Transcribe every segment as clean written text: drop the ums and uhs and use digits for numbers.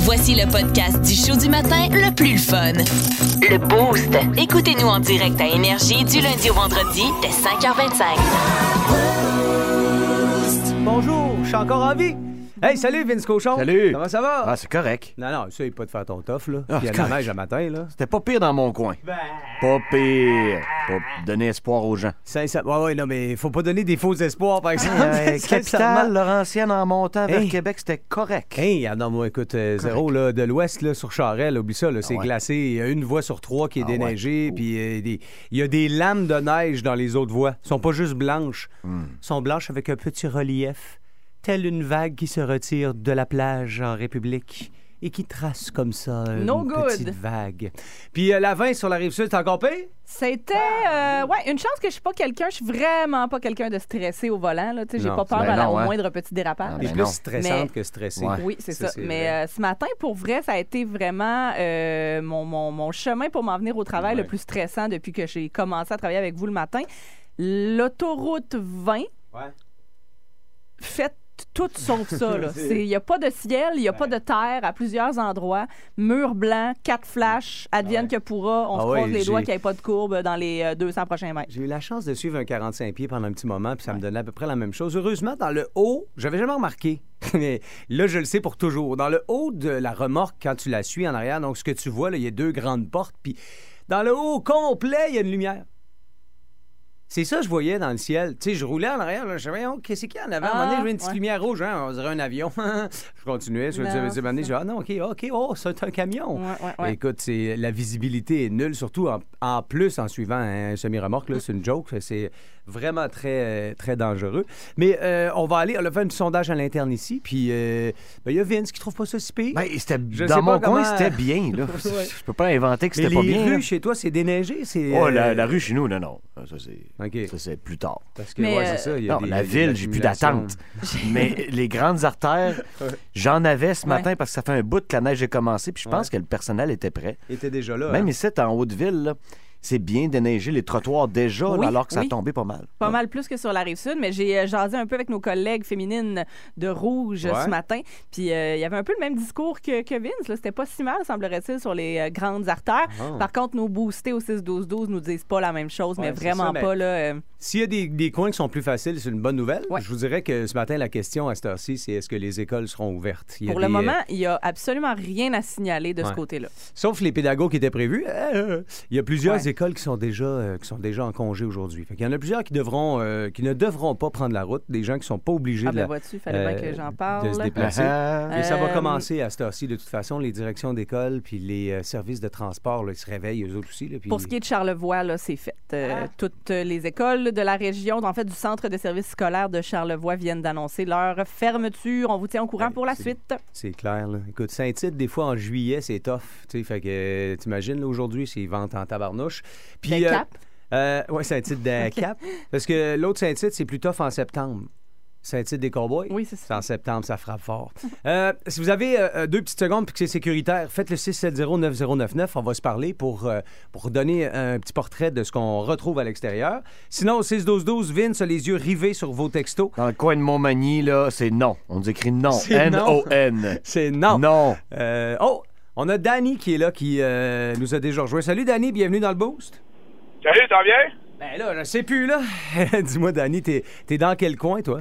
Voici le podcast du show du matin le plus le fun. Le Boost. Écoutez-nous en direct à Énergie du lundi au vendredi dès 5h25. Bonjour, je suis encore en vie. Hey, salut Vince Cochon. Salut. Comment ça va? Ah, c'est correct. Non, essaye pas de faire ton tough, là. Ah, Il y a de la neige à matin, là. C'était pas pire dans mon coin. Pas pire. Pour donner espoir aux gens. Ouais, non, mais faut pas donner des faux espoirs, par exemple. Capitale, Laurentienne en montant vers Hey. Québec, c'était correct. Hey, non, moi, écoute, zéro, là, de l'ouest, là, sur Charest, oublie ça, là, c'est ouais. glacé. Il y a une voie sur trois qui est Ah, déneigée, ouais. puis il y a des lames de neige dans les autres voies. Elles sont pas juste blanches. Elles sont blanches avec un petit relief, telle une vague qui se retire de la plage en République et qui trace comme ça No une good. petite vague. Puis la 20 sur la Rive-Sud, c'est encore pire? C'était, une chance que je suis pas quelqu'un, je suis vraiment pas quelqu'un de stressé au volant. Là, tu sais, j'ai Non. pas peur Ben non, au hein. moindre petit dérapage. Ah, T'es ben plus non. stressante Mais- que stressée. Ouais. Oui, c'est ça. c'est Mais vrai. ce matin, pour vrai, ça a été vraiment mon chemin pour m'en venir au travail Ouais. le plus stressant depuis que j'ai commencé à travailler avec vous le matin. L'autoroute 20, Ouais. faites tout sauf ça. Il n'y a pas de ciel, il n'y a pas de terre à plusieurs endroits. Mur blanc, 4 flashs, advienne Ouais. que pourra. On Ah se ouais, croise les doigts j'ai- qu'il n'y ait pas de courbe dans les 200 prochains mètres. J'ai eu la chance de suivre un 45 pieds pendant un petit moment, puis ça me donnait à peu près la même chose. Heureusement, dans le haut, j'avais jamais remarqué, mais là, je le sais pour toujours. Dans le haut de la remorque, quand tu la suis en arrière, donc ce que tu vois, là, il y a 2 grandes portes, puis dans le haut complet, il y a une lumière. C'est ça que je voyais dans le ciel. Tu sais, je roulais en arrière, là, je savais, oh, qu'est-ce qu'il y a en avant? À un moment donné, je vois une petite ouais. lumière rouge, hein, on dirait un avion. Je continuais, je me disais, Non, à un moment donné, je dis, ah non, OK, oh, c'est un camion. Ouais. Écoute, la visibilité est nulle, surtout en plus en suivant un semi-remorque. Là, c'est une joke. C'est vraiment très, très dangereux. Mais on va aller, on a fait un petit sondage à l'interne ici. Puis il y a Vince qui trouve pas ça si pire. Ben, c'était, Je sais dans mon pas coin, comment- c'était bien. Là. Ouais. Je peux pas inventer que Mais c'était les pas bien. rues là. chez toi, c'est déneigé. Oh, la rue chez nous, non. Ça, c'est, OK. ça, c'est plus tard. Parce que, Mais, ouais, c'est ça. il y a Non, des- la il y a de ville, j'ai plus d'attente. l'accumulation. Mais les grandes artères, j'en avais ce matin Ouais. parce que ça fait un bout que la neige a commencé, puis je pense Ouais. que le personnel était prêt. Il était déjà là. Même hein? ici, en Haute-Ville, là, c'est bien déneigé les trottoirs déjà, là, Oui, alors que ça a oui. tombé pas mal. Pas mal plus que sur la Rive-Sud, mais j'ai jasé un peu avec nos collègues féminines de Rouge Ouais. ce matin. Puis il y avait un peu le même discours que Vince. Là. C'était pas si mal, semblerait-il, sur les grandes artères. Ah. Par contre, nos boostés au 6-12-12 nous disent pas la même chose, Ouais, mais c'est vraiment ça, mais- pas. Là, S'il y a des coins qui sont plus faciles, c'est une bonne nouvelle. Ouais. Je vous dirais que ce matin, la question à cette heure-ci, c'est est-ce que les écoles seront ouvertes? Il y a pour le des, moment, il y a absolument rien à signaler de ce Ouais. côté-là. Sauf les pédagogues qui étaient prévus. Il y a plusieurs Ouais. écoles qui sont déjà en congé aujourd'hui. Fait qu'il y en a plusieurs qui ne devront pas prendre la route, des gens qui sont pas obligés Ah de, ben la- vois-tu, fallait bien que j'en parle. de se déplacer. Ah, Et ça va Euh, commencer à cette heure-ci, de toute façon. Les directions d'école puis les services de transport, là, ils se réveillent, eux autres aussi. Là, puis- Pour ce qui est de Charlevoix, là, c'est fait. Toutes les écoles de la région, en fait, du centre de services scolaires de Charlevoix viennent d'annoncer leur fermeture. On vous tient au courant Ouais, pour la c'est- suite. C'est clair, là. Écoute, Saint-Tite, des fois, en juillet, c'est tough. Tu sais, fait que, t'imagines, là, aujourd'hui, c'est vente en tabarnouche. Puis, Des Cap. ouais, Saint-Tite de Cap. Parce que l'autre Saint-Tite, c'est plus tough en septembre. Saint-Tite des Cowboys. Oui, c'est C'est ça. en septembre, ça frappe fort. Si vous avez 2 petites secondes puis que c'est sécuritaire, faites le 670-9099. On va se parler pour donner un petit portrait de ce qu'on retrouve à l'extérieur. Sinon, au 612-12, Vince a les yeux rivés sur vos textos. Dans le coin de Montmagny, là, c'est non. On nous écrit non. C'est non. N-O-N. C'est non. Non. On a Danny qui est là, qui nous a déjà rejoint. Salut, Danny, bienvenue dans le Boost. Salut, ça va bien? Ben là, je sais plus, là. Dis-moi, Danny, t'es dans quel coin, toi?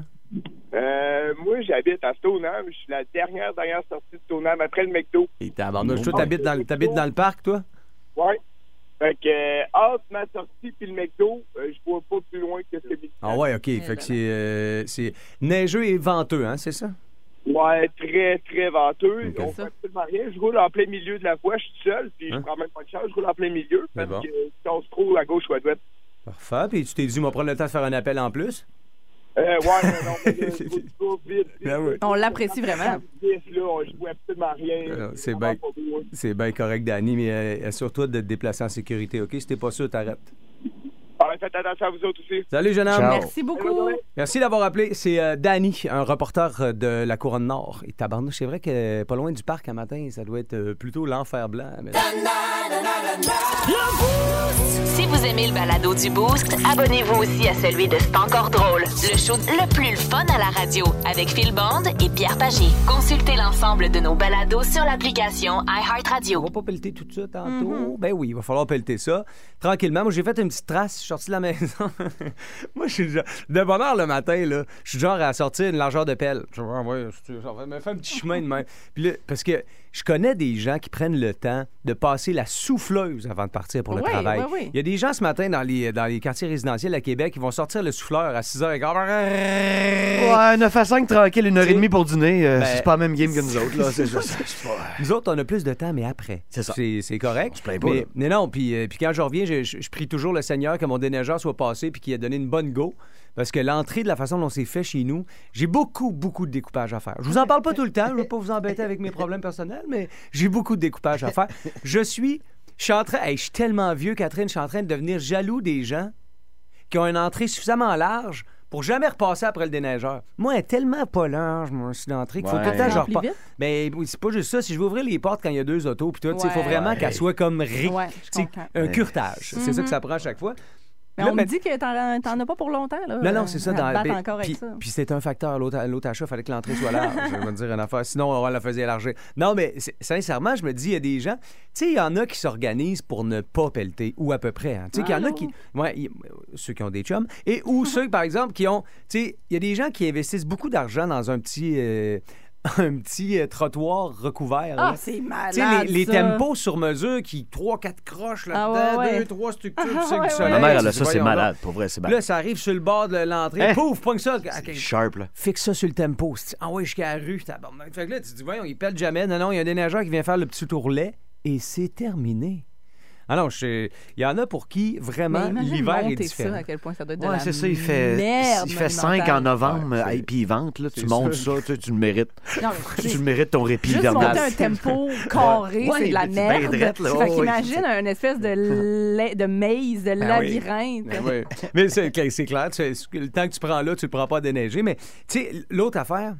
Moi, j'habite à Stoneham. Je suis la dernière sortie de Stoneham après le McDo. Et tabarnouche, toi, t'habites dans le parc, toi? Ouais. Fait que, entre ma sortie puis le McDo, je vois pas plus loin que ce que Ah ouais, OK. Fait que c'est neigeux et venteux, hein, c'est ça? Ouais, très, très venteux. Ok. On fait absolument rien. Je roule en plein milieu de la voie. Je suis seul, puis Hein? je prends même pas de chance. Je roule en plein milieu. C'est Parce bon. que si on se trouve à gauche ou à droite. Parfait. Puis tu t'es dit, on va prendre le temps de faire un appel en plus? Ouais, non, mais là, je roule vite. Ben oui. On l'apprécie vraiment. Vite, là, je vois absolument rien. C'est Vraiment bien. pas beau, hein. C'est bien correct, Danny, mais assure-toi de te déplacer en sécurité, OK? Si t'es pas sûr, t'arrêtes. Ah, faites attention à vous autres aussi. Salut, jeune homme. Ciao. Merci beaucoup. Merci d'avoir appelé. C'est Danny, un reporter de la Couronne Nord. Et tabarnouche, c'est vrai que pas loin du parc un matin, ça doit être plutôt l'enfer blanc. Mais... Si vous aimez le balado du Boost, abonnez-vous aussi à celui de C'est encore drôle, le show le plus fun à la radio, avec Phil Bond et Pierre Pagé. Consultez l'ensemble de nos balados sur l'application On iHeartRadio. va pas pelleter tout ça tantôt. Ben oui, il va falloir pelleter ça. Tranquillement. Moi, j'ai fait une petite trace. Je suis sorti de la maison. Moi, je suis de bonne heure le matin, là. Je suis genre à sortir une largeur de pelle. Je me fais un petit chemin de même. Puis là, parce que je connais des gens qui prennent le temps de passer la souffleuse avant de partir pour le Oui, travail. oui, oui. Il y a des gens ce matin dans les quartiers résidentiels à Québec qui vont sortir le souffleur à 6h15. Ouais, 9 à 5, tranquille, 1h30 pour dîner. C'est pas la même game que nous autres, là. C'est pas... Nous autres, on a plus de temps, mais après. C'est ça. C'est correct. On se plaint pas, là. Mais non, puis quand je reviens, je prie toujours le Seigneur que mon déneigeur soit passé puis qu'il ait donné une bonne go. Parce que l'entrée, de la façon dont c'est fait chez nous, j'ai beaucoup de découpage à faire. Je vous en parle pas tout le temps, je veux pas vous embêter avec mes problèmes personnels, mais j'ai beaucoup de découpage à faire. Je suis tellement vieux, Catherine, je suis en train de devenir jaloux des gens qui ont une entrée suffisamment large pour jamais repasser après le déneigeur. Moi, elle est tellement pas large, moi, c'est l'entrée, qu'il faut tout le temps que je Remplis repasse. vite. Mais oui, c'est pas juste ça. Si je veux ouvrir les portes quand il y a 2 autos, puis tout, il faut Ouais. vraiment qu'elle soit comme Ouais, je t'sais, comprends. un curtage. C'est ça que ça prend à chaque fois. Mais Là, on me dit que t'en as pas pour longtemps, là. Non, c'est ça. À te battre ben, encore avec puis, ça. puis c'est un facteur. L'autre achat, il fallait que l'entrée soit large. Je vais te dire une affaire. Sinon, on la faisait élargir. Non, mais sincèrement, je me dis, il y a des gens... Tu sais, il y en a qui s'organisent pour ne pas pelleter, ou à peu près. Hein. Tu sais, qu'il y en a qui... Ouais, ceux qui ont des chums. Ou ceux, par exemple, qui ont... Tu sais, il y a des gens qui investissent beaucoup d'argent dans un petit... un petit trottoir recouvert. Ah, là. c'est Tu malade, sais, les ça. tempos sur mesure qui 3-4 croches là-dedans, ouais. 2-3 structures, Ah, c'est ouais, du soleil. Ma mère, elle a Tu ça, dis, c'est voyons malade. donc. Pour vrai, c'est Puis malade. là, ça arrive sur le bord de l'entrée. Hein? Pouf, pogne ça. C'est sharp, là. Fixe ça sur le tempo. Ah ouais, jusqu'à la rue. Tabarnak. Fait que là, tu te dis, voyons, il pèle jamais. Non, il y a un déneigeur qui vient faire le petit tourlet et c'est terminé. Ah non, il y en a pour qui, vraiment, Mais imagine l'hiver est monter différent. ça, à quel point ça doit être de Ouais, la c'est ça, il fait merde 5 en monumentale. novembre, Ouais, et puis il vente, là, tu c'est montes ça. ça, tu le mérites. Non, mais Tu le mérites ton répit juste hivernal. monter un tempo carré, Ouais, c'est de la c'est bien merde. drette, là. Fait Ouais, qu'imagine un espèce de maze, de Ben oui. labyrinthe. Ben oui. Mais c'est clair, le temps que tu prends là, tu le prends pas à déneiger. Mais, tu sais, l'autre affaire,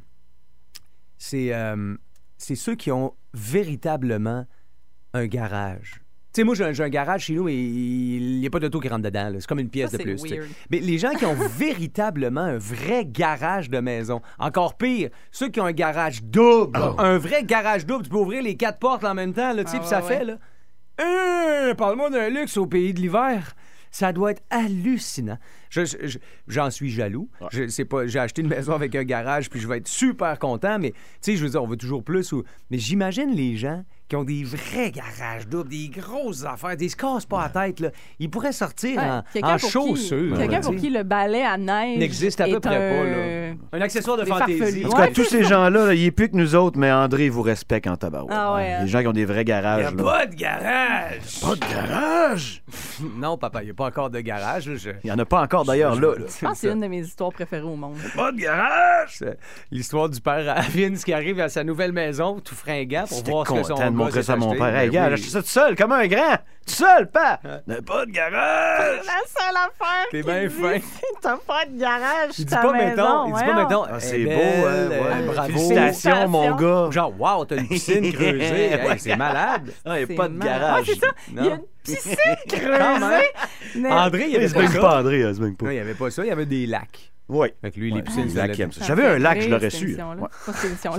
c'est ceux qui ont véritablement un garage. Tu sais, moi, j'ai un garage chez nous et il n'y a pas d'auto qui rentre dedans. là. C'est comme une pièce Ça, de c'est plus. tu sais. weird. Mais les gens qui ont véritablement un vrai garage de maison, encore pire, ceux qui ont un garage double, un vrai garage double, tu peux ouvrir les 4 portes en même temps, là, tu sais, Ah, puis ça ouais, fait, là. Parle-moi d'un luxe au pays de l'hiver. Ça doit être hallucinant. J'en suis jaloux. J'ai acheté une maison avec un garage, puis je vais être super content, mais tu sais, je veux dire, on veut toujours plus. Mais j'imagine les gens qui ont des vrais garages doubles, des grosses affaires, des se cassent pas la tête, là. Ils pourraient sortir Ouais, en quelqu'un pour chaussures. Quelqu'un là, pour tu sais. qui le balai à neige N'existe à peu est près pas, là. Un accessoire de des fantaisie. farfelus. En tout cas, Ouais, tous c'est ces ça. gens-là, là, il est plus que nous autres, mais André vous respecte en tabarouette. Ah ouais, hein. Les gens qui ont des vrais Il n'y garages, a là. pas de garage. Pas de garage! Non, papa, il n'y a pas encore de garage. Là, Il n'y en a pas encore d'ailleurs, là. Je pense que c'est une de mes histoires préférées au monde. Pas de garage! C'est l'histoire du père à Vince qui arrive à sa nouvelle maison, tout fringant, pour J'étais voir ce que son content de gars montrer s'est ça à mon acheté. père. Hey, Ben gars, oui. j'ai acheté ça tout seul, comme un grand. Tout seul, pas. N'a pas de garage! La seule affaire T'es qu'il bien dit, fin. c'est t'as pas de garage Il dit ta pas, maison. mettons, Voyons. Ah, c'est elle beau, est ouais, belle, ouais. bravo. Félicitations, mon gars. Genre, wow, t'as une piscine creusée. Hey, c'est malade. Ah, il n'y C'est a pas de marrant. garage. Ouais, c'est ça. Il y a Non. une piscine Quand creusée. même. Mais- André, il y Il avait se pas baigne ça. pas, André, il se baigne pas. Non, il n'y avait pas ça, il y avait des lacs. Oui. Fait que lui, les piscines, Les ça lacs, allait- il aime ça. Ça J'avais fait un lac, je rire, l'aurais cette su. émission-là. Ouais. Pas cette émission-là.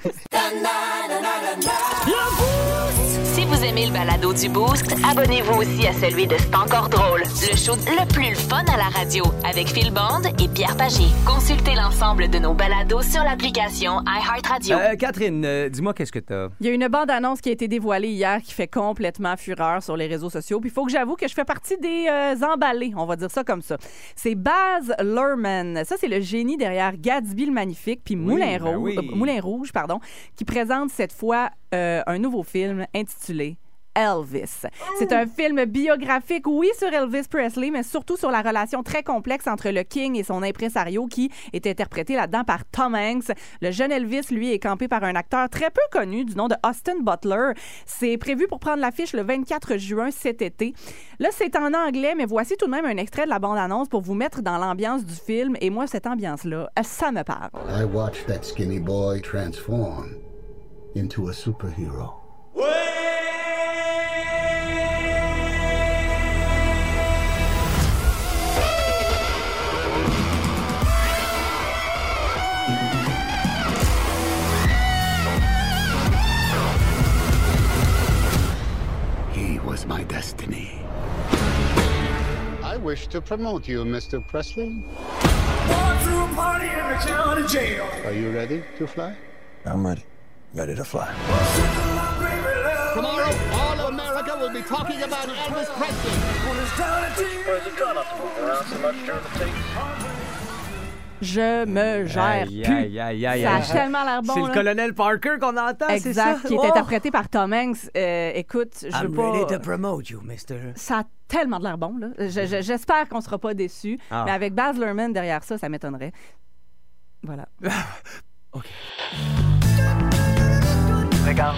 Si vous aimez le balado du Boost, abonnez-vous aussi à celui de C'est encore drôle, le show le plus le fun à la radio, avec Phil Bond et Pierre Pagé. Consultez l'ensemble de nos balados sur l'application iHeartRadio. Catherine, dis-moi qu'est-ce que t'as. Il y a une bande-annonce qui a été dévoilée hier qui fait complètement fureur sur les réseaux sociaux. Puis il faut que j'avoue que je fais partie des emballés, on va dire ça comme ça. C'est Baz Luhrmann. Ça, c'est le génie derrière Gatsby le Magnifique, puis Moulin Rouge, qui présente cette fois un nouveau film intitulé Elvis. C'est un film biographique, oui, sur Elvis Presley, mais surtout sur la relation très complexe entre le King et son impresario qui est interprété là-dedans par Tom Hanks. Le jeune Elvis, lui, est campé par un acteur très peu connu du nom de Austin Butler. C'est prévu pour prendre l'affiche le 24 juin cet été. Là, c'est en anglais, mais voici tout de même un extrait de la bande-annonce pour vous mettre dans l'ambiance du film. Et moi, cette ambiance-là, ça me parle. I watched that skinny boy transform into a superhero. He was my destiny. I wish to promote you, Mr. Presley. Are you ready to fly? I'm ready. Ready to fly. Tomorrow, all of America will be talking about Elvis Presley. Je me gère plus. Ça a tellement l'air bon. C'est le colonel Parker qu'on entend, c'est ça? Exact, qui est interprété par Tom Hanks. Écoute, je veux pas... ready to promote you, mister. Ça a tellement de l'air bon, là. J'espère qu'on sera pas déçus. Mais avec Baz Luhrmann derrière ça m'étonnerait. Voilà. OK. Regarde,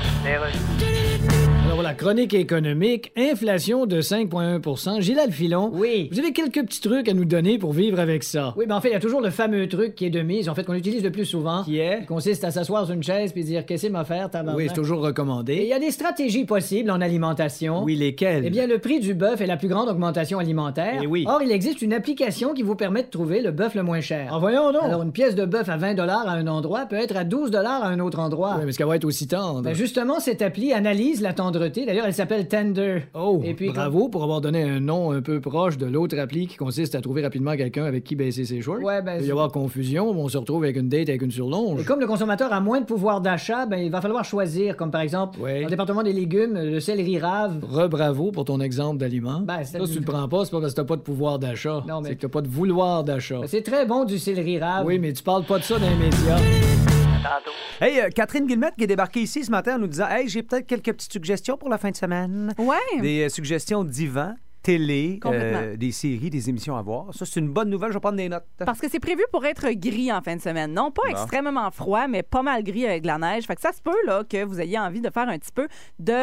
Alors voilà, chronique économique, inflation de 5,1 %. Gilles Filon, oui. Vous avez quelques petits trucs à nous donner pour vivre avec ça. Oui, ben en fait, il y a toujours le fameux truc qui est de mise, en fait, qu'on utilise le plus souvent. Qui est? Qui consiste à s'asseoir sur une chaise puis dire qu'est-ce que m'a faire, tabarnak. Oui, c'est toujours Et recommandé. il y a des stratégies possibles en alimentation. Oui, lesquelles? Eh bien, le prix du bœuf est la plus grande augmentation alimentaire. Eh oui. Or, il existe une application qui vous permet de trouver le bœuf le moins cher. Ah, voyons donc! Alors, une pièce de bœuf à 20 $ à un endroit peut être à 12 $ à un autre endroit. Oui, mais est-ce qu'elle va être aussi tendre? Ben justement, cette appli analyse la tendreté. D'ailleurs, elle s'appelle Tender. Oh, Et puis, bravo pour avoir donné un nom un peu proche de l'autre appli qui consiste à trouver rapidement quelqu'un avec qui baisser ses shorts. Ouais, ben, Il peut y avoir confusion, on se retrouve avec une date avec une surlonge. Et comme le consommateur a moins de pouvoir d'achat, ben, il va falloir choisir, comme par exemple, Oui. dans le département des légumes, le céleri rave. Re-bravo pour ton exemple d'aliment. Ben, Ça, si tu le prends pas, c'est pas parce que t'as pas de pouvoir d'achat. Non, mais- C'est que t'as pas de vouloir d'achat. Ben, c'est très bon du céleri rave. Oui, mais tu parles pas de ça dans les médias. Hey, Catherine Guillemette qui est débarquée ici ce matin en nous disant « Hey, j'ai peut-être quelques petites suggestions pour la fin de semaine. » Ouais. Des suggestions divans, télé, Complètement. des séries, des émissions à voir. Ça, c'est une bonne nouvelle. Je vais prendre des notes. Parce que c'est prévu pour être gris en fin de semaine. Non pas extrêmement froid, mais pas mal gris avec de la neige. Fait que ça se peut là, que vous ayez envie de faire un petit peu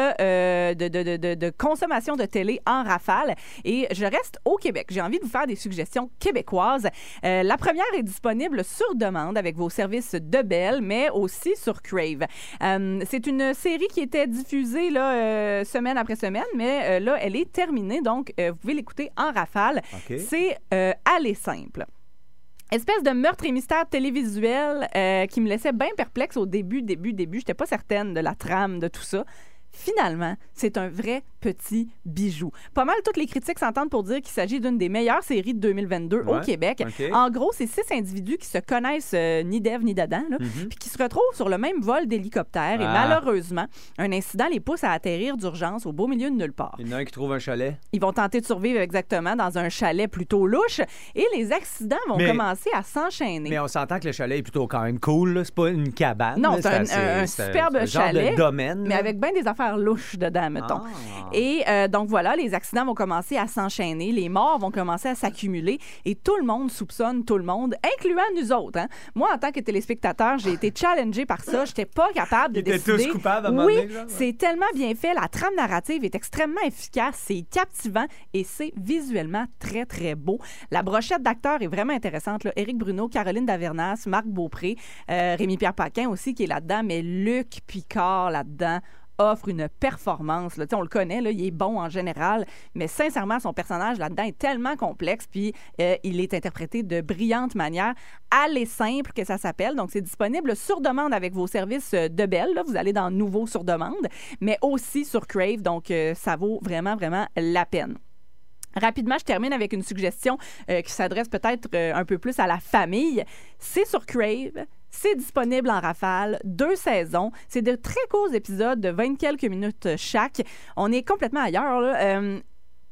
de consommation de télé en rafale. Et je reste au Québec. J'ai envie de vous faire des suggestions québécoises. La première est disponible sur demande avec vos services de Bell, mais aussi sur Crave. C'est une série qui était diffusée là, semaine après semaine, mais là, elle est terminée. Donc, vous pouvez l'écouter en rafale. OK. C'est Aller simple. Espèce de meurtre et mystère télévisuel qui me laissait bien perplexe au début. J'étais pas certaine de la trame de tout ça. Finalement, c'est un vrai petit bijou. Pas mal toutes les critiques s'entendent pour dire qu'il s'agit d'une des meilleures séries de 2022 au Québec. OK. En gros, c'est 6 individus qui se connaissent ni d'Ève ni d'Adam, là, puis qui se retrouvent sur le même vol d'hélicoptère. Et malheureusement, un incident les pousse à atterrir d'urgence au beau milieu de nulle part. Il y en a un qui trouve un chalet. Ils vont tenter de survivre exactement dans un chalet plutôt louche et les accidents vont commencer à s'enchaîner. Mais on s'entend que le chalet est plutôt quand même cool. Là. C'est pas une cabane. Non, là. c'est un superbe un genre chalet, de domaine. mais là. avec bien des affaires louches dedans, mettons. Et donc voilà, les accidents vont commencer à s'enchaîner, les morts vont commencer à s'accumuler et tout le monde soupçonne tout le monde, incluant nous autres. Hein. Moi, en tant que téléspectateur, j'ai été challengée par ça. J'étais pas capable de Ils étaient décider. tous coupables à un moment Oui, donné, genre. c'est tellement bien fait. La trame narrative est extrêmement efficace, c'est captivant et c'est visuellement très, très beau. La brochette d'acteurs est vraiment intéressante. Là. Éric Bruno, Caroline Davernas, Marc Beaupré, Rémi-Pierre Paquin aussi qui est là-dedans, mais Luc Picard là-dedans offre une performance. Là. On le connaît, là, il est bon en général, mais sincèrement, son personnage là-dedans est tellement complexe, puis il est interprété de brillante manière. Aller simple, que ça s'appelle. Donc, c'est disponible sur demande avec vos services de Bell. Là. Vous allez dans Nouveau sur demande, mais aussi sur Crave. Donc, ça vaut vraiment, vraiment la peine. Rapidement, je termine avec une suggestion qui s'adresse peut-être un peu plus à la famille. C'est sur Crave. C'est disponible en rafale, 2 saisons. C'est de très courts épisodes de 20 quelques minutes chaque. On est complètement ailleurs, là.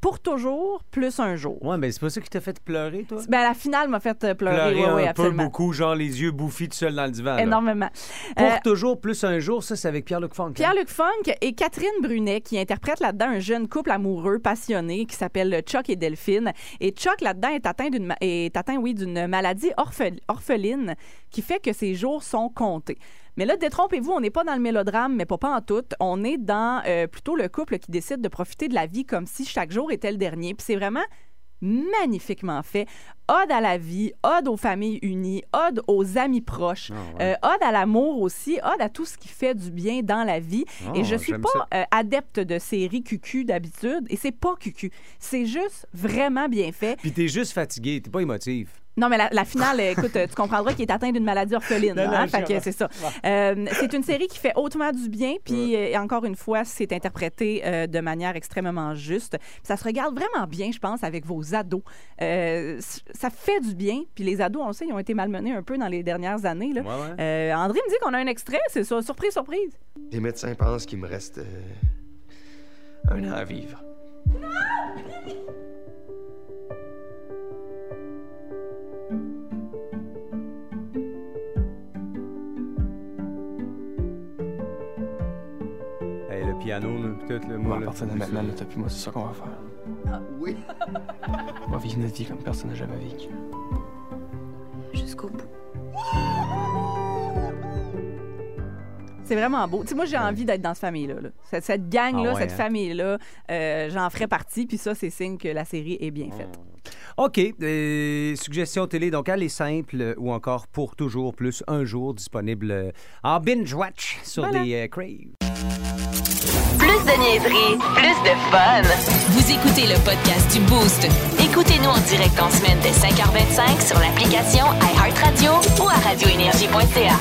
Pour toujours, plus un jour. Ouais, mais c'est pas ça qui t'a fait pleurer, toi? Ben, la finale m'a fait pleurer. Un peu, absolument. beaucoup, genre les yeux bouffis tout seul dans le divan. Énormément. Pour toujours, plus un jour, ça, c'est avec Pierre-Luc Funk. Pierre-Luc Funk et Catherine Brunet qui interprètent là-dedans un jeune couple amoureux, passionné, qui s'appelle Chuck et Delphine. Et Chuck, là-dedans, est atteint d'une maladie orpheline qui fait que ses jours sont comptés. Mais là, détrompez-vous, on n'est pas dans le mélodrame, mais pas en tout. On est dans plutôt le couple qui décide de profiter de la vie comme si chaque jour était le dernier. Puis c'est vraiment magnifiquement fait. Ode à la vie, ode aux familles unies, ode aux amis proches, ode à l'amour aussi, ode à tout ce qui fait du bien dans la vie. Et je suis pas adepte de séries cucu d'habitude, et c'est pas cucu. C'est juste vraiment bien fait. Puis t'es juste fatigué, t'es pas émotif. Non, mais la finale, écoute, tu comprendras qu'il est atteint d'une maladie orpheline. Fait que c'est ça. C'est une série qui fait hautement du bien, puis encore une fois, c'est interprété de manière extrêmement juste. Puis ça se regarde vraiment bien, je pense, avec vos ados. Ça fait du bien, puis les ados, on le sait, ils ont été malmenés un peu dans les dernières années. Là. André me dit qu'on a un extrait, c'est ça, surprise. Les médecins pensent qu'il me reste 1 an à vivre. Le piano, peut-être le mot. À partir de maintenant, t'as plus moi, c'est ça qu'on va faire. Ah, oui. On va vivre notre vie comme personne n'a jamais vécu. Jusqu'au bout. C'est vraiment beau. Tu sais, moi, j'ai envie d'être dans cette famille-là. Cette gang-là, cette famille-là, j'en ferais partie. Puis ça, c'est signe que la série est bien faite. OK. Suggestion télé, donc elle est simple ou encore pour toujours plus un jour, disponible en binge-watch sur les Crave. Plus de niaiserie, plus de fun. Vous écoutez le podcast du Boost. Écoutez-nous en direct en semaine dès 5h25 sur l'application iHeartRadio ou à radioénergie.ca.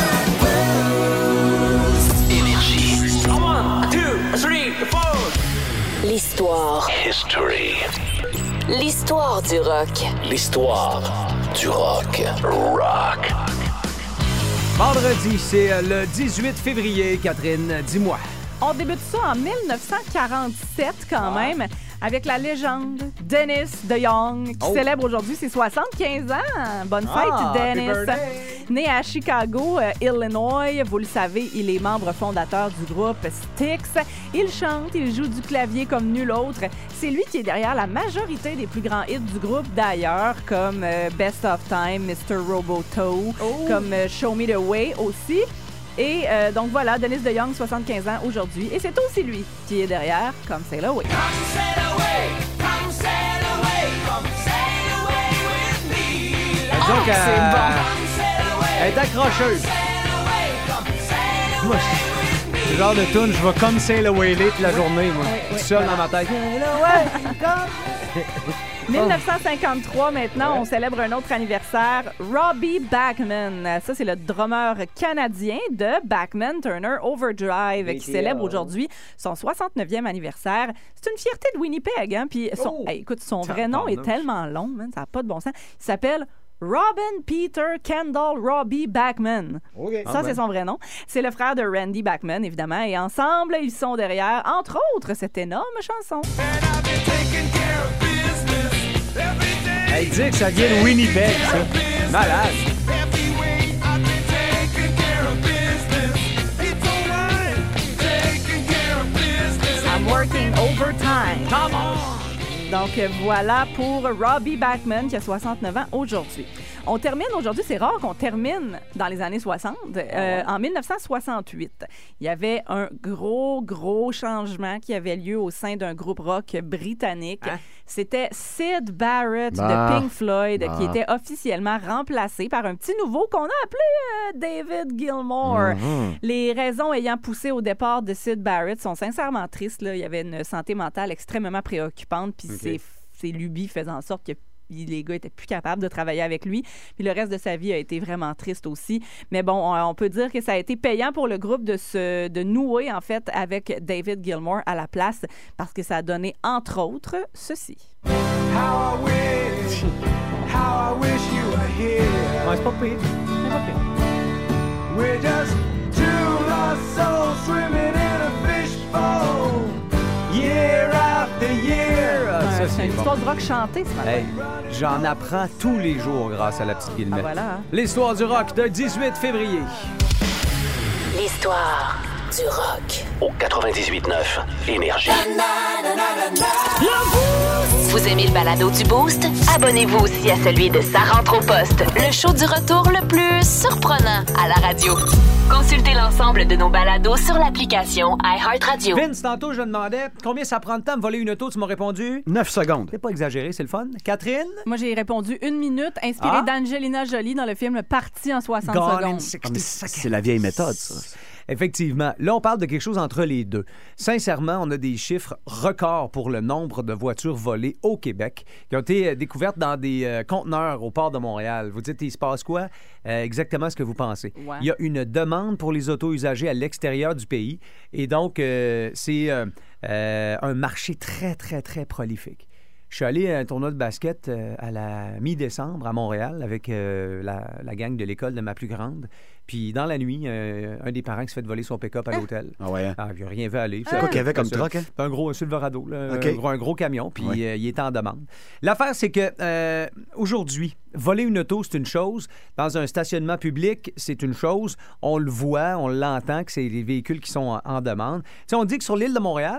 Énergie. 1, 2, 3, 4. L'histoire. History. L'histoire du rock. L'histoire du rock. Rock. Vendredi, c'est le 18 février. Catherine, dis-moi. On débute ça en 1947 quand même, avec la légende Dennis DeYoung, qui célèbre aujourd'hui ses 75 ans. Bonne fête, Dennis. Né à Chicago, Illinois, vous le savez, il est membre fondateur du groupe Styx. Il chante, il joue du clavier comme nul autre. C'est lui qui est derrière la majorité des plus grands hits du groupe d'ailleurs, comme Best of Time, Mr. Roboto, comme Show Me the Way aussi. Et donc voilà, Dennis DeYoung, 75 ans aujourd'hui. Et c'est aussi lui qui est derrière Come Sail Away. Come sail away, come sail away, come sail away with me. Donc, c'est bon. Elle est accrocheuse. Moi, c'est le genre de tune, je vais comme Sail Away toute la journée, moi. Tout seul dans ma tête. 1953, maintenant, on célèbre un autre anniversaire. Robbie Bachman. Ça, c'est le drummer canadien de Bachman Turner Overdrive qui célèbre aujourd'hui son 69e anniversaire. C'est une fierté de Winnipeg. Hein? Puis écoute, son vrai nom est tellement long, man, ça n'a pas de bon sens. Il s'appelle Robin Peter Kendall Robbie Bachman. Ça, c'est son vrai nom. C'est le frère de Randy Bachman, évidemment. Et ensemble, ils sont derrière, entre autres, cette énorme chanson. Elle dit que ça vient de Winnipeg, ça. Malade. I'm working overtime. Come on! Donc voilà pour Robbie Bachman qui a 69 ans aujourd'hui. On termine aujourd'hui, c'est rare qu'on termine dans les années 60. En 1968, il y avait un gros changement qui avait lieu au sein d'un groupe rock britannique. C'était Syd Barrett de Pink Floyd qui était officiellement remplacé par un petit nouveau qu'on a appelé David Gilmour. Les raisons ayant poussé au départ de Syd Barrett sont sincèrement tristes. Là. Il y avait une santé mentale extrêmement préoccupante, puis ses lubies faisaient en sorte que les gars étaient plus capables de travailler avec lui. Puis le reste de sa vie a été vraiment triste aussi. Mais bon, on peut dire que ça a été payant pour le groupe de nouer, en fait, avec David Gilmour à la place, parce que ça a donné, entre autres, ceci. How I wish you were here. C'est pas pire. C'est pas pire. We're just two lost souls swimming in a fishbowl. Year after year. C'est une histoire du rock chantée ce matin. Hey, j'en apprends tous les jours grâce à la petite Guillemette. Voilà. L'histoire du rock de 18 février. L'histoire du rock. Au 98.9 Énergie. Vous aimez le balado du Boost? Abonnez-vous aussi à celui de Sa rentre au poste, le show du retour le plus surprenant à la radio. Consultez l'ensemble de nos balados sur l'application iHeartRadio. Vince, tantôt, je me demandais combien ça prend de temps de voler une auto. Tu m'as répondu 9 secondes. C'est pas exagéré, c'est le fun. Catherine? Moi, j'ai répondu 1 minute, inspirée d'Angelina Jolie dans le film Parti en 60 secondes. C'est la vieille méthode, ça. Effectivement. Là, on parle de quelque chose entre les deux. Sincèrement, on a des chiffres records pour le nombre de voitures volées au Québec qui ont été découvertes dans des conteneurs au port de Montréal. Vous dites, il se passe quoi? Exactement ce que vous pensez. Ouais. Il y a une demande pour les autos usagées à l'extérieur du pays et donc, c'est un marché très, très, très prolifique. Je suis allé à un tournoi de basket à la mi-décembre à Montréal avec la gang de l'école de ma plus grande. Puis dans la nuit, un des parents qui s'est fait voler son pick-up à l'hôtel. Ah ouais. Il n'a rien vu aller. C'est quoi qu'il y avait comme truck? Hein? Un gros Silverado, là, Okay. un gros camion, puis il était en demande. L'affaire, c'est que aujourd'hui, voler une auto, c'est une chose. Dans un stationnement public, c'est une chose. On le voit, on l'entend que c'est les véhicules qui sont en demande. Tu sais, on dit que sur l'île de Montréal,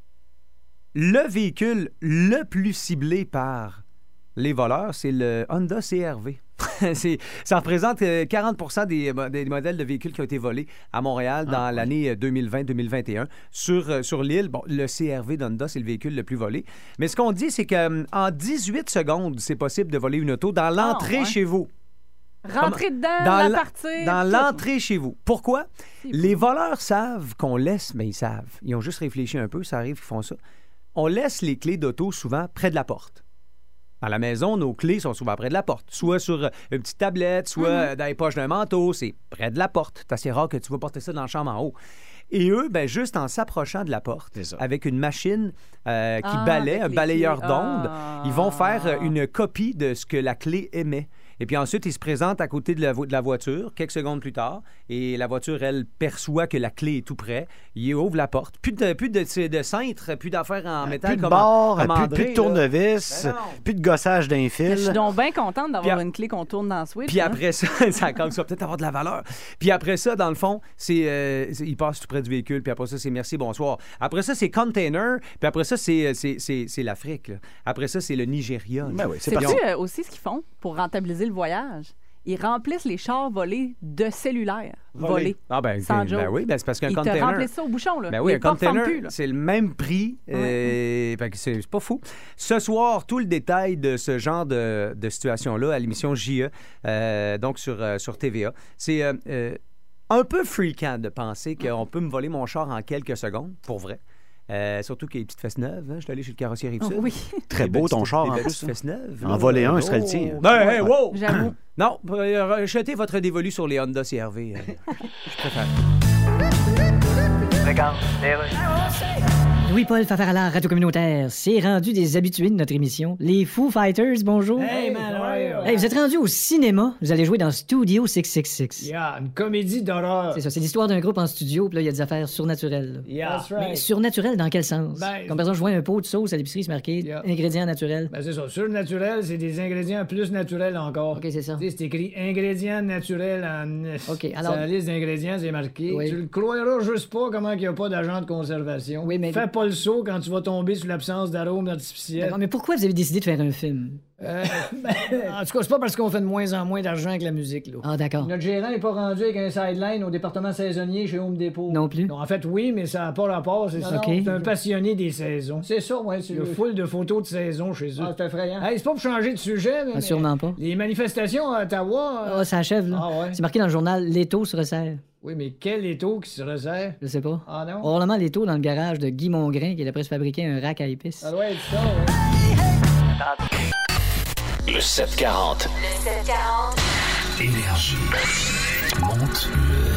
le véhicule le plus ciblé par les voleurs, c'est le Honda CR-V. Ça représente 40 des modèles de véhicules qui ont été volés à Montréal dans l'année 2020-2021. Sur l'île, bon, le CR-V d'Honda, c'est le véhicule le plus volé. Mais ce qu'on dit, c'est qu'en 18 secondes, c'est possible de voler une auto dans l'entrée chez vous. Rentrer dedans, partir. Dans l'entrée chez vous. Pourquoi? Les voleurs savent qu'on laisse, mais ils savent. Ils ont juste réfléchi un peu, ça arrive qu'ils font ça. On laisse les clés d'auto souvent près de la porte. À la maison, nos clés sont souvent près de la porte. Soit sur une petite tablette, soit dans les poches d'un manteau. C'est près de la porte. C'est assez rare que tu vas porter ça dans la chambre en haut. Et eux, ben, juste en s'approchant de la porte, avec une machine qui balaie, un balayeur d'ondes, ils vont faire une copie de ce que la clé émet. Et puis ensuite, ils se présentent à côté de la voiture, quelques secondes plus tard, et la voiture, elle, perçoit que la clé est tout près. Il ouvre la porte. Plus de cintre, plus d'affaires en métal. Plus de barre, plus de tournevis, plus de gossage d'un fil. Je suis donc bien contente d'avoir une clé qu'on tourne dans Switch. Puis après ça, ça va peut-être avoir de la valeur. Puis après ça, dans le fond, il passe tout près du véhicule, puis après ça, c'est merci, bonsoir. Après ça, c'est container, puis après ça, c'est l'Afrique. Là. Après ça, c'est le Nigeria. Ben oui, c'est aussi ce qu'ils font pour rentabiliser le voyage. Ils remplissent les chars volés de cellulaires volés. Ah ben, sans joke. Ben oui, ben c'est parce qu'un ils container... Ils te remplissent ça au bouchon, là. Ben oui, les un container, plus, c'est le même prix. C'est pas fou. Ce soir, tout le détail de ce genre de situation-là à l'émission JE, donc sur TVA. C'est un peu freakant de penser qu'on peut me voler mon char en quelques secondes, pour vrai. Surtout qu'il y a des petites fesses neuves. Hein? Je suis allé chez le carrossier Rive-Sud. Oui. Très beau ton char, en plus. Petites fesses neuves. En voler un, ce serait le tien. Ben, wow! J'avoue. Non, jetez votre dévolu sur les Honda CR-V. Je préfère. Regarde, Louis-Paul Fafarala, Radio Communautaire. C'est rendu des habitués de notre émission. Les Foo Fighters, bonjour. Hey, man, how are you? Hey, vous êtes rendu au cinéma. Vous allez jouer dans Studio 666. Yeah, une comédie d'horreur. C'est ça, c'est l'histoire d'un groupe en studio, puis là, il y a des affaires surnaturelles. Là. Yeah, that's right. Mais surnaturelles dans quel sens? Ben, comme par exemple, je vois un pot de sauce à l'épicerie, c'est marqué ingrédients naturels. Ben, c'est ça. Surnaturel, c'est des ingrédients plus naturels encore. OK, c'est ça. Tu sais, c'est écrit ingrédients naturels en... OK, alors... Sur la liste d'ingrédients, c'est marqué. Oui. Tu le croiras juste pas comment il n'y a pas d'agent de conservation. Oui, mais... Fais pas le saut quand tu vas tomber sous l'absence d'arômes artificiels. D'accord, mais pourquoi vous avez décidé de faire un film? En tout cas, c'est pas parce qu'on fait de moins en moins d'argent avec la musique, là. Ah, d'accord. Notre gérant n'est pas rendu avec un sideline au département saisonnier chez Home Depot. Non plus? Non, en fait, oui, mais ça n'a pas rapport, c'est ça. Okay. C'est un passionné des saisons. C'est ça, ouais. Il y a foule de photos de saison chez eux. Ah, c'est effrayant. Hey, c'est pas pour changer de sujet, mais... sûrement pas. Les manifestations à Ottawa... Ah, ça achève, là. Ah, ouais. C'est marqué dans le journal « L'étau se resserre ». Oui, mais quel étau qui se resserre? Je sais pas. Ah non? Probablement l'étau dans le garage de Guy Mongrain qui est après se fabriquer un rack à épices. Ça doit être ça, ouais. Le 740. Le 740. Énergie. Monte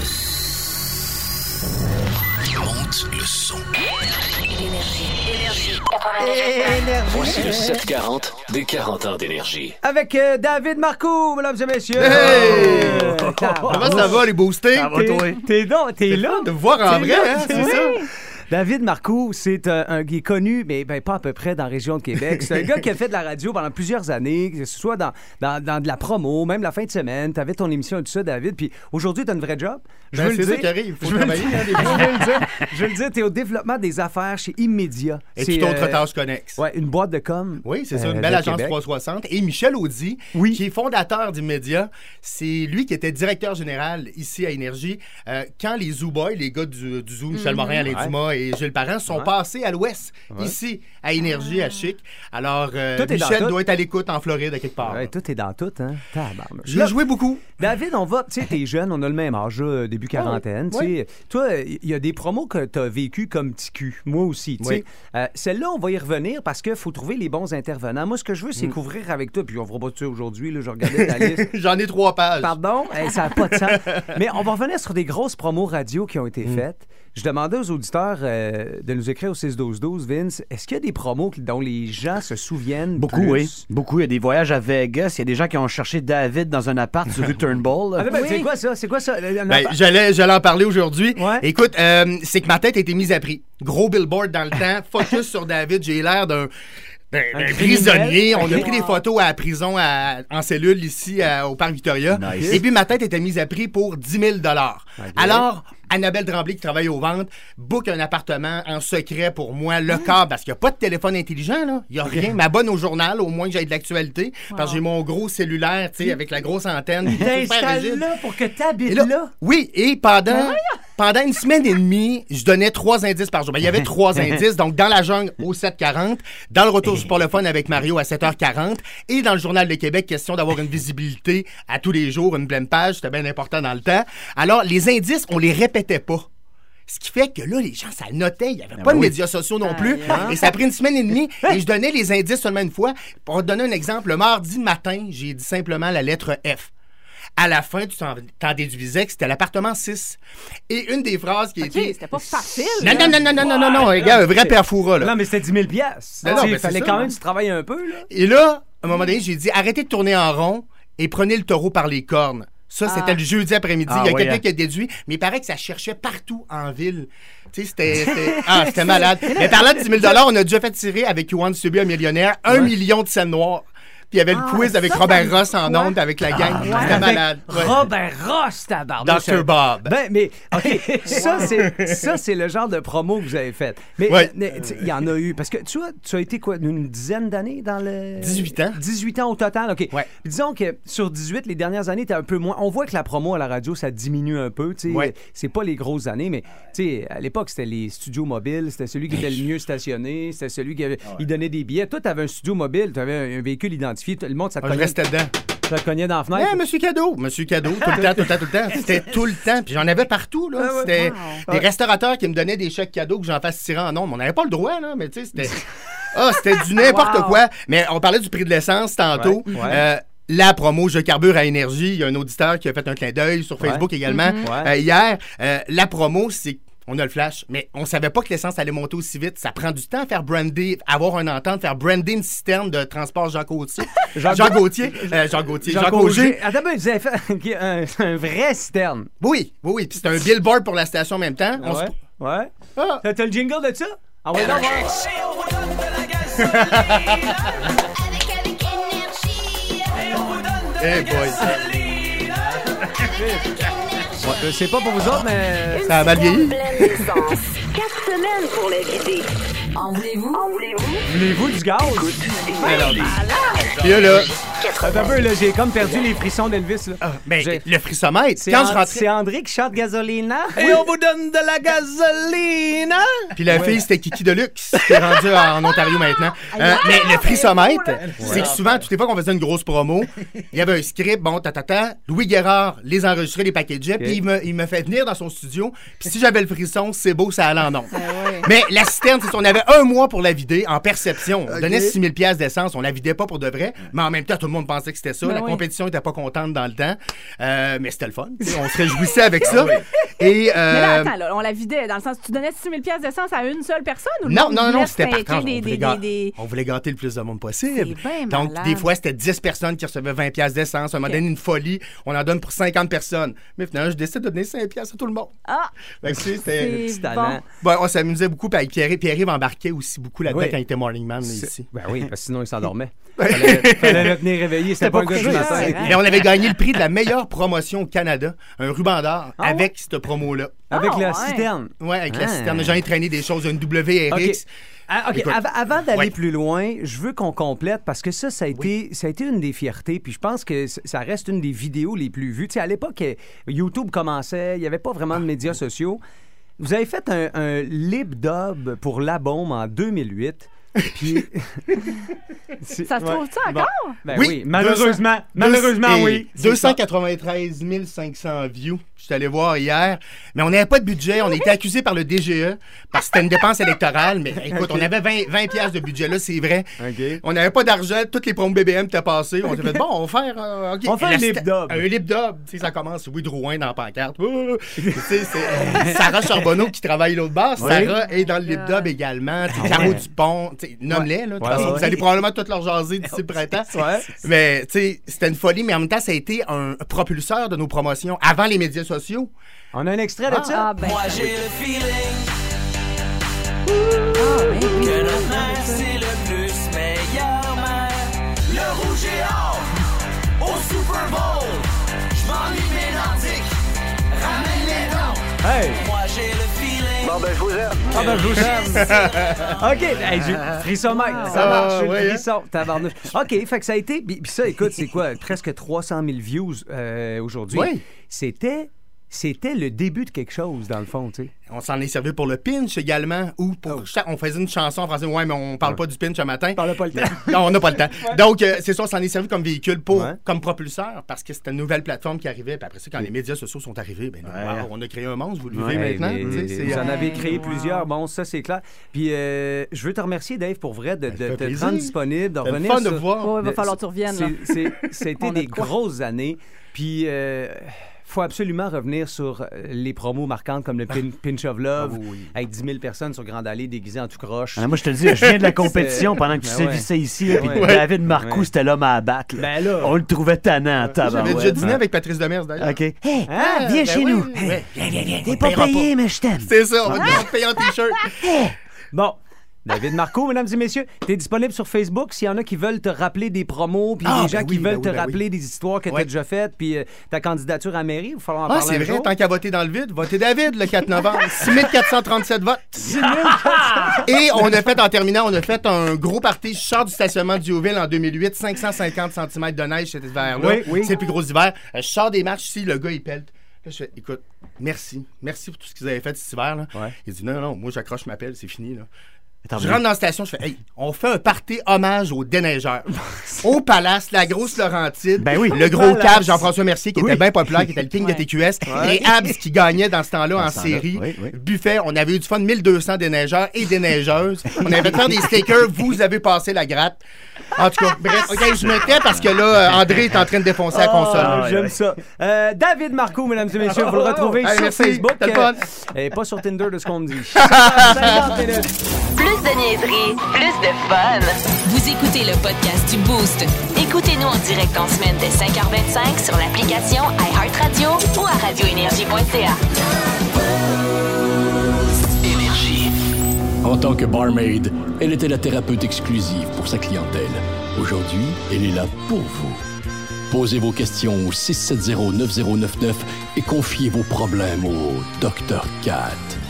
le son. Énergie. Voici le 740 des 40 ans d'énergie. Avec David Marcoux, mesdames et messieurs. Hey! Comment ça va, les boostés? Ça va, toi? T'es là. De vous voir en vrai, hein, c'est ça? David Marcoux, c'est il est connu, mais pas à peu près dans la région de Québec. C'est un gars qui a fait de la radio pendant plusieurs années, que ce soit dans de la promo, même la fin de semaine. Tu avais ton émission et tout ça, David. Puis aujourd'hui, tu as une vraie job. Je veux le c'est dire. ça qui arrive. Il faut travailler. Je veux le dire, tu es au développement des affaires chez Immédiat. Et toute autre tâche connexe. Ouais, une boîte de com. Oui, c'est ça, une belle agence 360. Et Michel Audy, qui est fondateur d'Immédiat, c'est lui qui était directeur général ici à Énergie. Quand les Zoo Boys, les gars du Zoo, Michel Morin, Alain Dumas et Gilles Parent, sont passés à l'Ouest, ici, à Énergie, à Chic. Alors, Michel doit être à l'écoute en Floride, à quelque part. Ouais, tout est dans tout, hein? J'ai joué beaucoup. David, tu sais, t'es jeune, on a le même âge, début quarantaine. Ouais. Toi, il y a des promos que t'as vécu comme petit cul. Moi aussi, tu sais. Celle-là, on va y revenir parce qu'il faut trouver les bons intervenants. Moi, ce que je veux, c'est couvrir avec toi, puis on fera pas ça aujourd'hui, là, je regardais ta liste. J'en ai 3 pages. Pardon? Ça n'a pas de sens. Mais on va revenir sur des grosses promos radio qui ont été faites. Je demandais aux auditeurs de nous écrire au 6-12-12, Vince, est-ce qu'il y a des promos dont les gens se souviennent Beaucoup, plus? oui. Beaucoup. Il y a des voyages à Vegas. Il y a des gens qui ont cherché David dans un appart sur rue Turnbull. C'est quoi ça? C'est quoi ça? J'allais en parler aujourd'hui. Écoute, c'est que ma tête a été mise à prix. Gros billboard dans le temps. Focus sur David. J'ai l'air d'un prisonnier. On a pris des photos à la prison en cellule ici au Parc Victoria. Nice. Et puis ma tête était mise à prix pour 10 000 $. Okay. Alors, Annabelle Tremblay, qui travaille aux ventes, book un appartement en secret pour moi, le câble, parce qu'il n'y a pas de téléphone intelligent, là. Il n'y a rien. M'abonne au journal, au moins que j'aie de l'actualité, parce que j'ai mon gros cellulaire, tu sais, avec la grosse antenne. T'installes là pour que t'habites là? Oui, et pendant une semaine et demie, je donnais 3 indices par jour. Il y avait 3 indices, donc dans la jungle au 7h40, dans le retour sur le fun avec Mario à 7h40, et dans le Journal de Québec, question d'avoir une visibilité à tous les jours, une pleine page, c'était bien important dans le temps. Alors, les indices, on les répétait pas. Ce qui fait que là, les gens, ça notait. Il n'y avait pas de médias sociaux non plus. Et ça a pris une semaine et demie. Et je donnais les indices seulement une fois. Pour te donner un exemple, le mardi matin, j'ai dit simplement la lettre F. À la fin, tu t'en déduisais que c'était l'appartement 6. Et une des phrases qui était... c'était pas facile. Non, les gars, un vrai père Foura, là. Non, mais c'était 10 000 $. Il fallait quand même que tu travailles un peu, là. Et là, à un moment donné, j'ai dit, arrêtez de tourner en rond et prenez le taureau par les cornes. Ça, c'était le jeudi après-midi. Il y a quelqu'un qui a déduit, mais il paraît que ça cherchait partout en ville. Tu sais, c'était malade. Mais parlant de 10 000 $, on a déjà fait tirer avec You Want to Be a Millionnaire 1 million de scènes noires. Puis il y avait le quiz avec Robert Ross en ondes avec la gang. C'était malade. Robert Ross, tabarnak. Dr. Bob. Mais, OK, ça, c'est le genre de promo que vous avez fait. Mais il y en a eu. Parce que tu as été quoi, une dizaine d'années dans le... 18 ans. 18 ans au total, OK. Ouais. Disons que sur 18, les dernières années, t'es un peu moins... On voit que la promo à la radio, ça diminue un peu. C'est pas les grosses années, mais à l'époque, c'était les studios mobiles. C'était celui qui était le mieux stationné. C'était celui qui il donnait des billets. Toi, t'avais un studio mobile. T'avais un véhicule identifié. Le monde, ça te je restais dedans. Ça te cognait dans la fenêtre. Monsieur Cadeau, tout le temps. C'était tout le temps. Puis j'en avais partout, là. C'était des restaurateurs qui me donnaient des chèques cadeaux que j'en fasse tirer en ondes. On n'avait pas le droit, là, mais tu sais, c'était... c'était du n'importe quoi. Mais on parlait du prix de l'essence tantôt. La promo Je carbure à Énergie, il y a un auditeur qui a fait un clin d'œil sur Facebook également hier. La promo, c'est... On a le flash, mais on savait pas que l'essence allait monter aussi vite. Ça prend du temps à faire brander, avoir une entente, faire brander une citerne de transport Jean Gauthier. Jean Gauthier. Attends, vous avez fait un vrai citerne. Oui. Puis c'est un billboard pour la station en même temps. T'as le jingle de ça? Ah ouais, Hey boy. C'est pas pour vous autres, mais... Ça a mal vieilli. 4 semaines pour la vider. En voulez-vous? Voulez-vous du gaz? Puis là... j'ai comme perdu les frissons d'Elvis, là. Le frissomètre, c'est André qui chante Gasolina. Et on vous donne de la gasolina. Puis la fille, c'était Kiki Deluxe, qui est rendue en Ontario maintenant. Mais le frissomètre, c'est que souvent, toutes les fois qu'on faisait une grosse promo, il y avait un script, Louis Guérard les enregistrait, les packageait, puis il me fait venir dans son studio, puis si j'avais le frisson, c'est beau, ça allait en ondes. Mais la citerne, c'est on avait 1 mois pour la vider en perception. On donnait 6 000 $ d'essence, on la vidait pas pour de vrai, mais en même temps, tout le monde pensait que c'était ça. La compétition était pas contente dans le temps, mais c'était le fun. On se réjouissait avec ça. Et, mais là, attends, là, on la vidait dans le sens, tu donnais 6 000 $ d'essence à une seule personne ou non, c'était par tranche. On voulait gâter le plus de monde possible. Donc, des fois, c'était 10 personnes qui recevaient 20 $ d'essence. On m'a donné une folie. On en donne pour 50 personnes. Mais finalement, je décide de donner 5 $ à tout le monde. Ah! C'était petit talent. Bon, on s'amusait beaucoup. beaucoup. Puis Pierre-Yves embarquait aussi beaucoup là-dedans quand il était morning man ici. Ben oui, parce que sinon il s'endormait. Fallait le tenir réveillé. C'était pas un gars du matin. Et on avait gagné le prix de la meilleure promotion au Canada, un ruban d'or, avec cette promo-là. Avec la citerne. Oui, avec la citerne. J'en ai traîné des choses, une WRX. Okay. Avant d'aller plus loin, je veux qu'on complète parce que ça a été une des fiertés. Puis je pense que ça reste une des vidéos les plus vues. Tu sais, à l'époque, YouTube commençait, il n'y avait pas vraiment de médias sociaux. Vous avez fait un lip dub pour La Bombe en 2008. Puis... Ça se trouve-tu encore? Ben oui, malheureusement, oui. 293 500 views. Je suis allé voir hier. Mais on n'avait pas de budget. On a été accusé par le DGE parce que c'était une dépense électorale. Mais écoute, on avait 20 piastres de budget. Là, c'est vrai. On n'avait pas d'argent. Toutes les promos BBM étaient passées. On s'est fait, bon, on va faire... On fait un lip dub. Un lip dub. Tu sais, ça commence, oui, Drouin dans la pancarte. Tu sais, c'est Sarah Charbonneau qui travaille l'autre bas. Sarah est dans le lip dub également. Caro Dupont. Nomme-les, là. De toute façon, vous allez probablement toutes leur jaser d'ici le printemps. Mais, tu sais, c'était une folie. Mais en même temps, ça a été un propulseur de nos promotions avant les médias sociaux. On a un extrait de ça? Moi, j'ai le feeling que notre mère, c'est le plus meilleur maire. Le rouge et or au Super Bowl. Je m'ennuie de mes Nordiques. Ramène les dons. Hey! Moi, j'ai le feeling. Bon, ben, je vous aime. Ah, ben, je vous aime. OK. Hey, frisson, mec. Ça marche. Frisson. Tabarnouche. OK. Fait que ça a été... Puis ça, écoute, c'est quoi? Presque 300 000 views aujourd'hui. Oui. C'était le début de quelque chose, dans le fond, tu sais. On s'en est servi pour le pinch également, ou pour on faisait une chanson en français. Ouais, mais on parle pas du pinch ce matin. On n'a pas le temps. Non, on n'a pas le temps. Donc, c'est ça, on s'en est servi comme véhicule, comme propulseur, parce que c'était une nouvelle plateforme qui arrivait. Puis après ça, quand les médias sociaux sont arrivés, ben, wow, on a créé un monstre, vous le vivez maintenant. Vous en avez créé plusieurs. Bon, ça, c'est clair. Puis, je veux te remercier, Dave, pour vrai, de te rendre disponible, de revenir. C'est fun de voir. Il va falloir que tu reviennes. C'était des grosses années. Puis... faut absolument revenir sur les promos marquantes comme le Pinch of Love, avec 10 000 personnes sur Grande Allée déguisées en tout croche. Moi, je te le dis, je viens de la compétition pendant que tu sévissais ici. Puis David Marcoux, c'était l'homme à abattre. Ben là, on le trouvait tannant en tabarouette. J'avais déjà dîné avec Patrice Demers, d'ailleurs. OK. Hey, viens chez nous. Viens. T'es pas payé, mais je t'aime. C'est ça, on va te payer en T-shirt. Bon. David Marcoux, mesdames et messieurs, tu es disponible sur Facebook s'il y en a qui veulent te rappeler des promos, puis des gens qui veulent te rappeler des histoires que tu as déjà faites, puis ta candidature à la mairie, il va falloir en parler un jour. C'est vrai, tant qu'à voter dans le vide, votez David le 4 novembre. 6437 votes. 6437. Et on a fait, en terminant, un gros party. Je sors du stationnement du Hauville en 2008, 550 cm de neige cet hiver-là. C'est le plus gros hiver. Je sors des marches ici, le gars, il pèle. Là, je fais, écoute, merci pour tout ce qu'ils avaient fait cet hiver. Là. Il dit, non, moi, j'accroche ma pelle, c'est fini. Là. Je rentre dans la station, je fais, hey, on fait un party hommage aux déneigeurs. Au Palace, la grosse Laurentide, le gros cab Jean-François Mercier, qui était bien populaire, qui était le king de TQS, les Habs qui gagnaient dans ce temps-là en série, buffet, on avait eu du fun, 1200 déneigeurs et déneigeuses. On avait fait faire des stickers, vous avez passé la gratte. En tout cas, bref, je me tais parce que là, André est en train de défoncer la console. J'aime ça. David Marcoux, mesdames et messieurs, vous le retrouvez sur Facebook. Et pas sur Tinder de ce qu'on me dit. Plus de niaiserie, plus de fun. Vous écoutez le podcast du Boost. Écoutez-nous en direct en semaine dès 5h25 sur l'application iHeartRadio ou à radioénergie.ca. Énergie. En tant que barmaid, elle était la thérapeute exclusive pour sa clientèle. Aujourd'hui, elle est là pour vous. Posez vos questions au 670-9099 et confiez vos problèmes au Dr. Cat.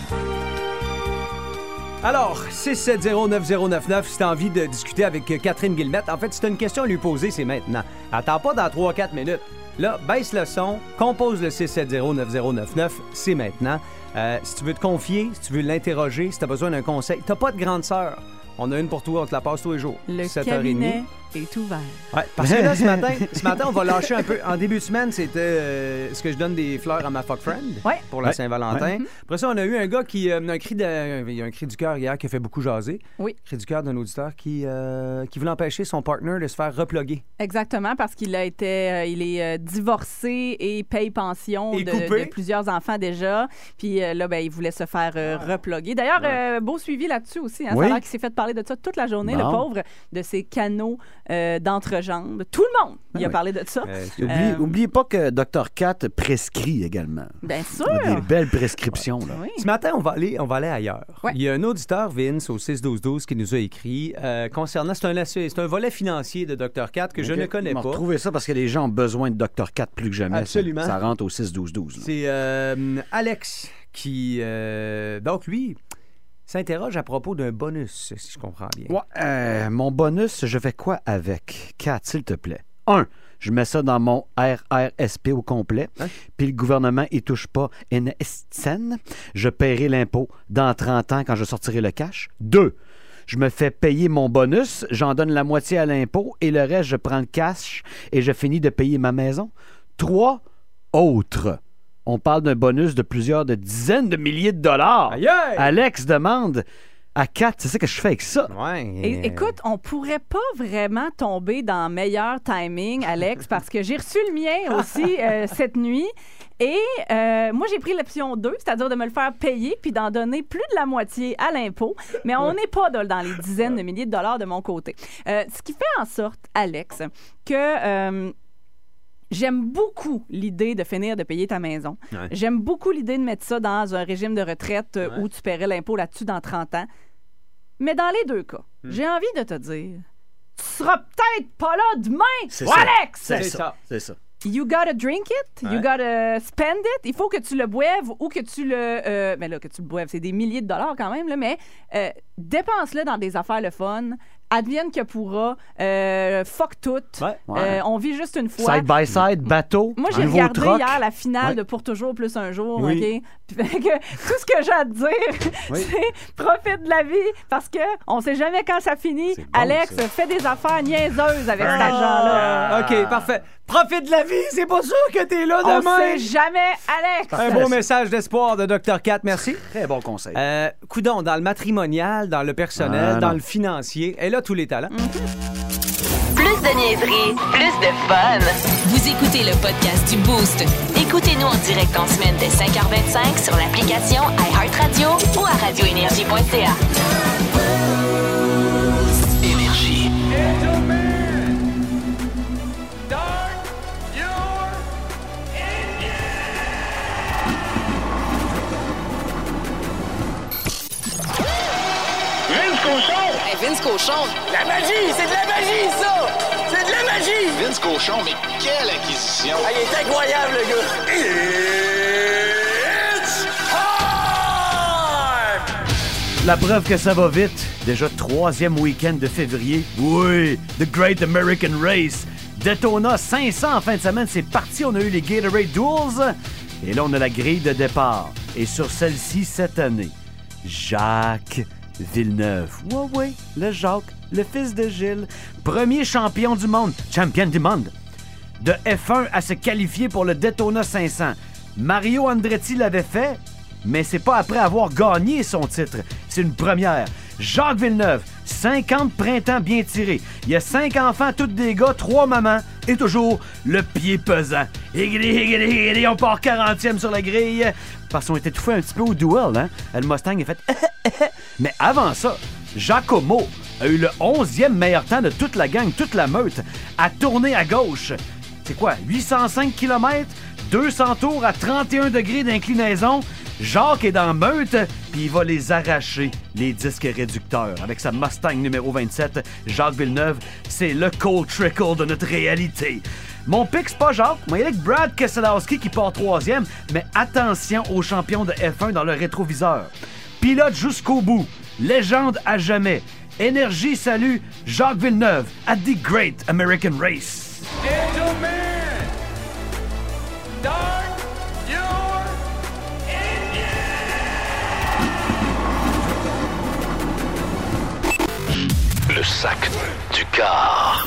Alors, 670-9099, si tu as envie de discuter avec Catherine Guillemette, en fait, si tu as une question à lui poser, c'est maintenant. Attends pas dans 3-4 minutes. Là, baisse le son, compose le 670-9099, c'est maintenant. Si tu veux te confier, si tu veux l'interroger, si tu as besoin d'un conseil, t'as pas de grande sœur. On a une pour toi, on te la passe tous les jours. Le cabinet est ouvert. Ouais, parce que là, ce matin, on va lâcher un peu. En début de semaine, c'était ce que je donne des fleurs à ma fuck friend pour la Saint-Valentin. Après ça, on a eu un gars qui a un cri du cœur hier qui a fait beaucoup jaser. Oui. Cri du cœur d'un auditeur qui voulait empêcher son partner de se faire reploguer. Exactement, parce qu'il a été, il est divorcé et paye pension de plusieurs enfants déjà. Puis là, ben, il voulait se faire reploguer. D'ailleurs, beau suivi là-dessus aussi. Hein? Oui. Ça a l'air qu'il s'est fait parler de ça toute la journée, le pauvre, de ses canaux d'entrejambe. Tout le monde il a parlé de ça. Oubliez pas que Dr. Cat prescrit également. Bien sûr. Il a des belles prescriptions. Là. Oui. Ce matin, on va aller ailleurs. Ouais. Il y a un auditeur, Vince, au 6-12-12, qui nous a écrit concernant... C'est un volet financier de Dr. Cat que je ne connais pas. Retrouvez ça parce que les gens ont besoin de Dr. Cat plus que jamais. Absolument. Ça rentre au 6-12-12. C'est Alex qui... donc, lui... s'interroge à propos d'un bonus, si je comprends bien. Ouais, mon bonus, je fais quoi avec? 4, s'il te plaît. 1, je mets ça dans mon RRSP au complet, puis le gouvernement y touche pas une scène. Je paierai l'impôt dans 30 ans quand je sortirai le cash. 2, je me fais payer mon bonus, j'en donne la moitié à l'impôt et le reste, je prends le cash et je finis de payer ma maison. 3, autre. On parle d'un bonus de plusieurs dizaines de milliers de dollars. Aïe, aïe! Alex demande à 4, c'est ça que je fais avec ça. Ouais. Écoute, on pourrait pas vraiment tomber dans meilleur timing, Alex, parce que j'ai reçu le mien aussi cette nuit. Et moi, j'ai pris l'option 2, c'est-à-dire de me le faire payer puis d'en donner plus de la moitié à l'impôt. Mais on n'est pas dans les dizaines de milliers de dollars de mon côté. Ce qui fait en sorte, Alex, que... j'aime beaucoup l'idée de finir de payer ta maison. Ouais. J'aime beaucoup l'idée de mettre ça dans un régime de retraite où tu paierais l'impôt là-dessus dans 30 ans. Mais dans les deux cas, j'ai envie de te dire, tu seras peut-être pas là demain, Alex! C'est ça. You gotta drink it, you gotta spend it. Il faut que tu le boives ou que tu le... mais là, que tu le boives, c'est des milliers de dollars quand même, là, mais dépense-le dans des affaires le fun. Advienne que pourra, fuck tout. On vit juste une fois. Side by side, bateau. Moi, j'ai regardé hier la finale de Pour toujours plus un jour. Oui. OK? Fait que, tout ce que j'ai à te dire, c'est profite de la vie parce qu'on sait jamais quand ça finit. Bon, Alex, fais des affaires niaiseuses avec cet argent-là. OK, parfait. Profite de la vie, c'est pas sûr que t'es là demain. On sait jamais, Alex. Un beau message d'espoir de Dr. Kat, merci. Très bon conseil. Coudon, dans le matrimonial, dans le personnel, dans le financier, elle a tous les talents. Plus de niaiserie, plus de fun. Vous écoutez le podcast du Boost. Écoutez-nous en direct en semaine dès 5h25 sur l'application iHeartRadio ou à radioénergie.ca. Énergie. Vince Cochon! Hey, Vince Cochon! La magie! C'est de la magie, ça! C'est de la magie! Vince Cochon, mais quelle acquisition! Ah, il est incroyable, le gars! It's time! La preuve que ça va vite. Déjà 3e week-end de février. Oui, The Great American Race. Daytona 500 en fin de semaine, c'est parti. On a eu les Gatorade Duels. Et là, on a la grille de départ. Et sur celle-ci, cette année, Jacques Villeneuve. Oui, le Jacques, le fils de Gilles. Premier champion du monde. De F1 à se qualifier pour le Daytona 500. Mario Andretti l'avait fait, mais c'est pas après avoir gagné son titre. C'est une première. Jacques Villeneuve, 50 printemps bien tirés. Il y a 5 enfants, tous des gars, 3 mamans, et toujours le pied pesant. Higgity, on part 40e sur la grille. Parce qu'on était tout fait un petit peu au duel, hein? Le Mustang a fait... Mais avant ça, Giacomo a eu le 11e meilleur temps de toute la gang, toute la meute, à tourner à gauche. C'est quoi? 805 km, 200 tours à 31 degrés d'inclinaison. Jacques est dans meute, puis il va les arracher, les disques réducteurs. Avec sa Mustang numéro 27, Jacques Villeneuve, c'est le Cold Trickle de notre réalité. Mon pic, c'est pas Jacques, moi, il y a Brad Keselowski qui part 3e, mais attention aux champions de F1 dans le rétroviseur. Pilote jusqu'au bout, légende à jamais. Énergie salue Jacques Villeneuve at the Great American Race. Gentlemen, start your engine! Le sac du car.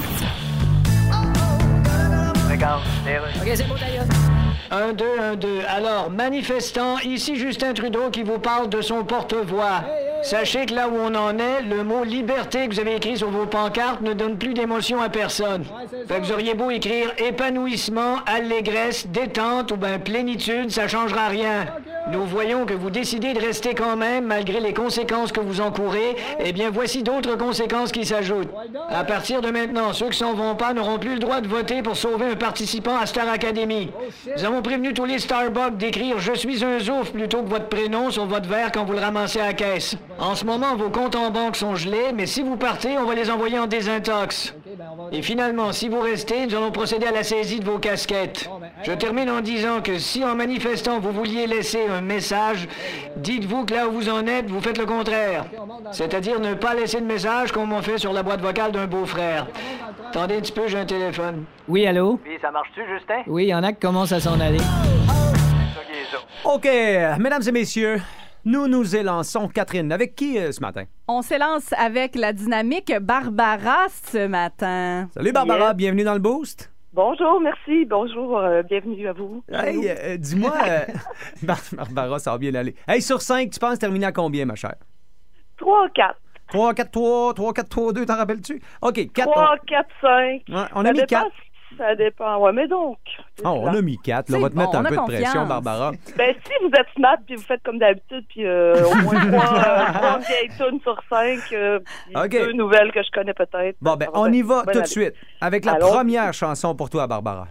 Regarde, OK, c'est bon, d'ailleurs. 1, 2, 1, 2. Alors, manifestant, ici Justin Trudeau qui vous parle de son porte-voix. Hey, hey. Sachez que là où on en est, le mot liberté que vous avez écrit sur vos pancartes ne donne plus d'émotion à personne. Fait que vous auriez beau écrire épanouissement, allégresse, détente ou ben plénitude, ça changera rien. Nous voyons que vous décidez de rester quand même, malgré les conséquences que vous encourez. Eh bien, voici d'autres conséquences qui s'ajoutent. À partir de maintenant, ceux qui s'en vont pas n'auront plus le droit de voter pour sauver un participant à Star Academy. Nous avons prévenu tous les Starbucks d'écrire « Je suis un zouf » plutôt que votre prénom sur votre verre quand vous le ramassez à la caisse. En ce moment, vos comptes en banque sont gelés, mais si vous partez, on va les envoyer en désintox. Et finalement, si vous restez, nous allons procéder à la saisie de vos casquettes. Je termine en disant que si en manifestant, vous vouliez laisser un message, dites-vous que là où vous en êtes, vous faites le contraire. C'est-à-dire ne pas laisser de message comme on fait sur la boîte vocale d'un beau-frère. Attendez un petit peu, j'ai un téléphone. Oui, allô? Oui, ça marche-tu, Justin? Oui, il y en a qui commencent à s'en aller. OK, mesdames et messieurs, nous nous élançons. Catherine, avec qui ce matin? On s'élance avec la dynamique Barbara ce matin. Salut Barbara, bienvenue dans le Boost. Bonjour, merci. Bonjour, bienvenue à vous. Hey, dis-moi, Barbara, ça va bien aller. Hey, sur 5, tu penses terminer à combien, ma chère? 3, 4. 3, 4, 3, 3, 4, 3, 2, t'en rappelles-tu? OK, 4. 3, 4, 5. Ouais, on a mis 4. Ça dépend, ouais, mais donc. On a mis 4. Là, on va te mettre un peu de pression, Barbara. Ben, si vous êtes smart puis vous faites comme d'habitude, puis au moins 3 vieilles tunes sur 5, puis 2 nouvelles que je connais peut-être. Bon, ben, on y va tout de suite avec la première chanson pour toi, Barbara.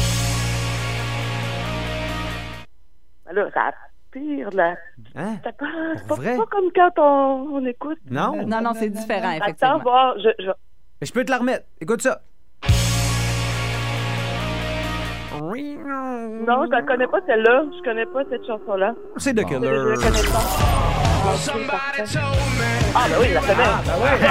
Là, ça pire, là. Hein? C'est pas comme quand on écoute. Non? Non, c'est différent, effectivement. Attends, voir, je peux te la remettre. Écoute ça. Non, je la connais pas celle-là. Je connais pas cette chanson-là. C'est The Killer. Je la connais pas. Ah, ben oui, je la connais. Ah,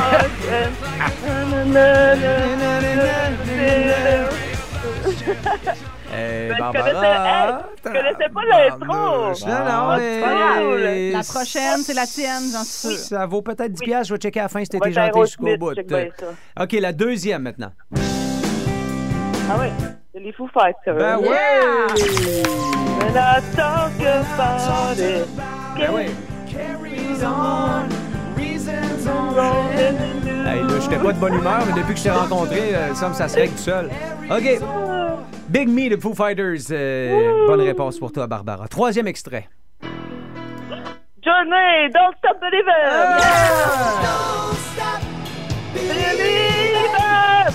ben oui. Je connaissais pas l'intro. La prochaine, c'est la tienne, j'en suis sûre. Ça vaut peut-être 10 piastres. Je vais checker à la fin si t'étais gentil jusqu'au bout. OK, la deuxième maintenant. Ah oui, c'est les Foo Fighters. Ben oui! When I talk about it, ben oui. Hey, là, j'étais pas de bonne humeur, mais depuis que je t'ai rencontré, ça se règle tout seul. OK. Big Me de Foo Fighters. Bonne réponse pour toi, Barbara. Troisième extrait. Journey, Don't Stop Believin'! Don't stop believin'!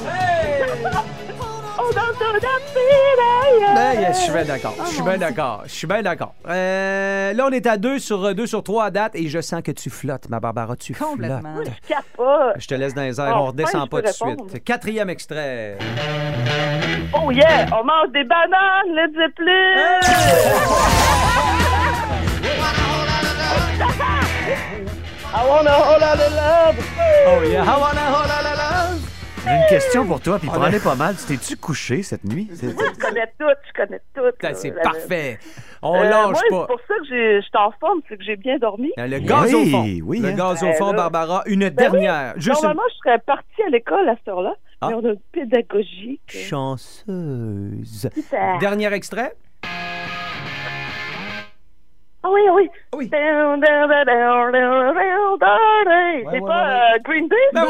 Je suis bien d'accord. Je suis bien d'accord. Là, on est à 2 sur 3 à date et je sens que tu flottes, ma Barbara. Tu flottes. Je te laisse dans les airs. On redescend pas tout de suite. Quatrième extrait. Oh yeah! On mange des bananes, Led Zeppelin! I wanna hold on to love! Oh yeah! I wanna hold on to love! J'ai une question pour toi, puis pour aller pas mal. Tu t'es-tu couché cette nuit? Oui, je connais tout. C'est parfait. On lâche pas. C'est pour ça que je suis en forme, c'est que j'ai bien dormi. Le gaz au fond. Oui, le gaz au fond, Barbara. Une dernière. Oui. Normalement, je serais partie à l'école à cette heure-là, mais on a une pédagogique. Chanceuse. Super. Dernier extrait. Ah oui. Oui. C'est pas Green Day? Ben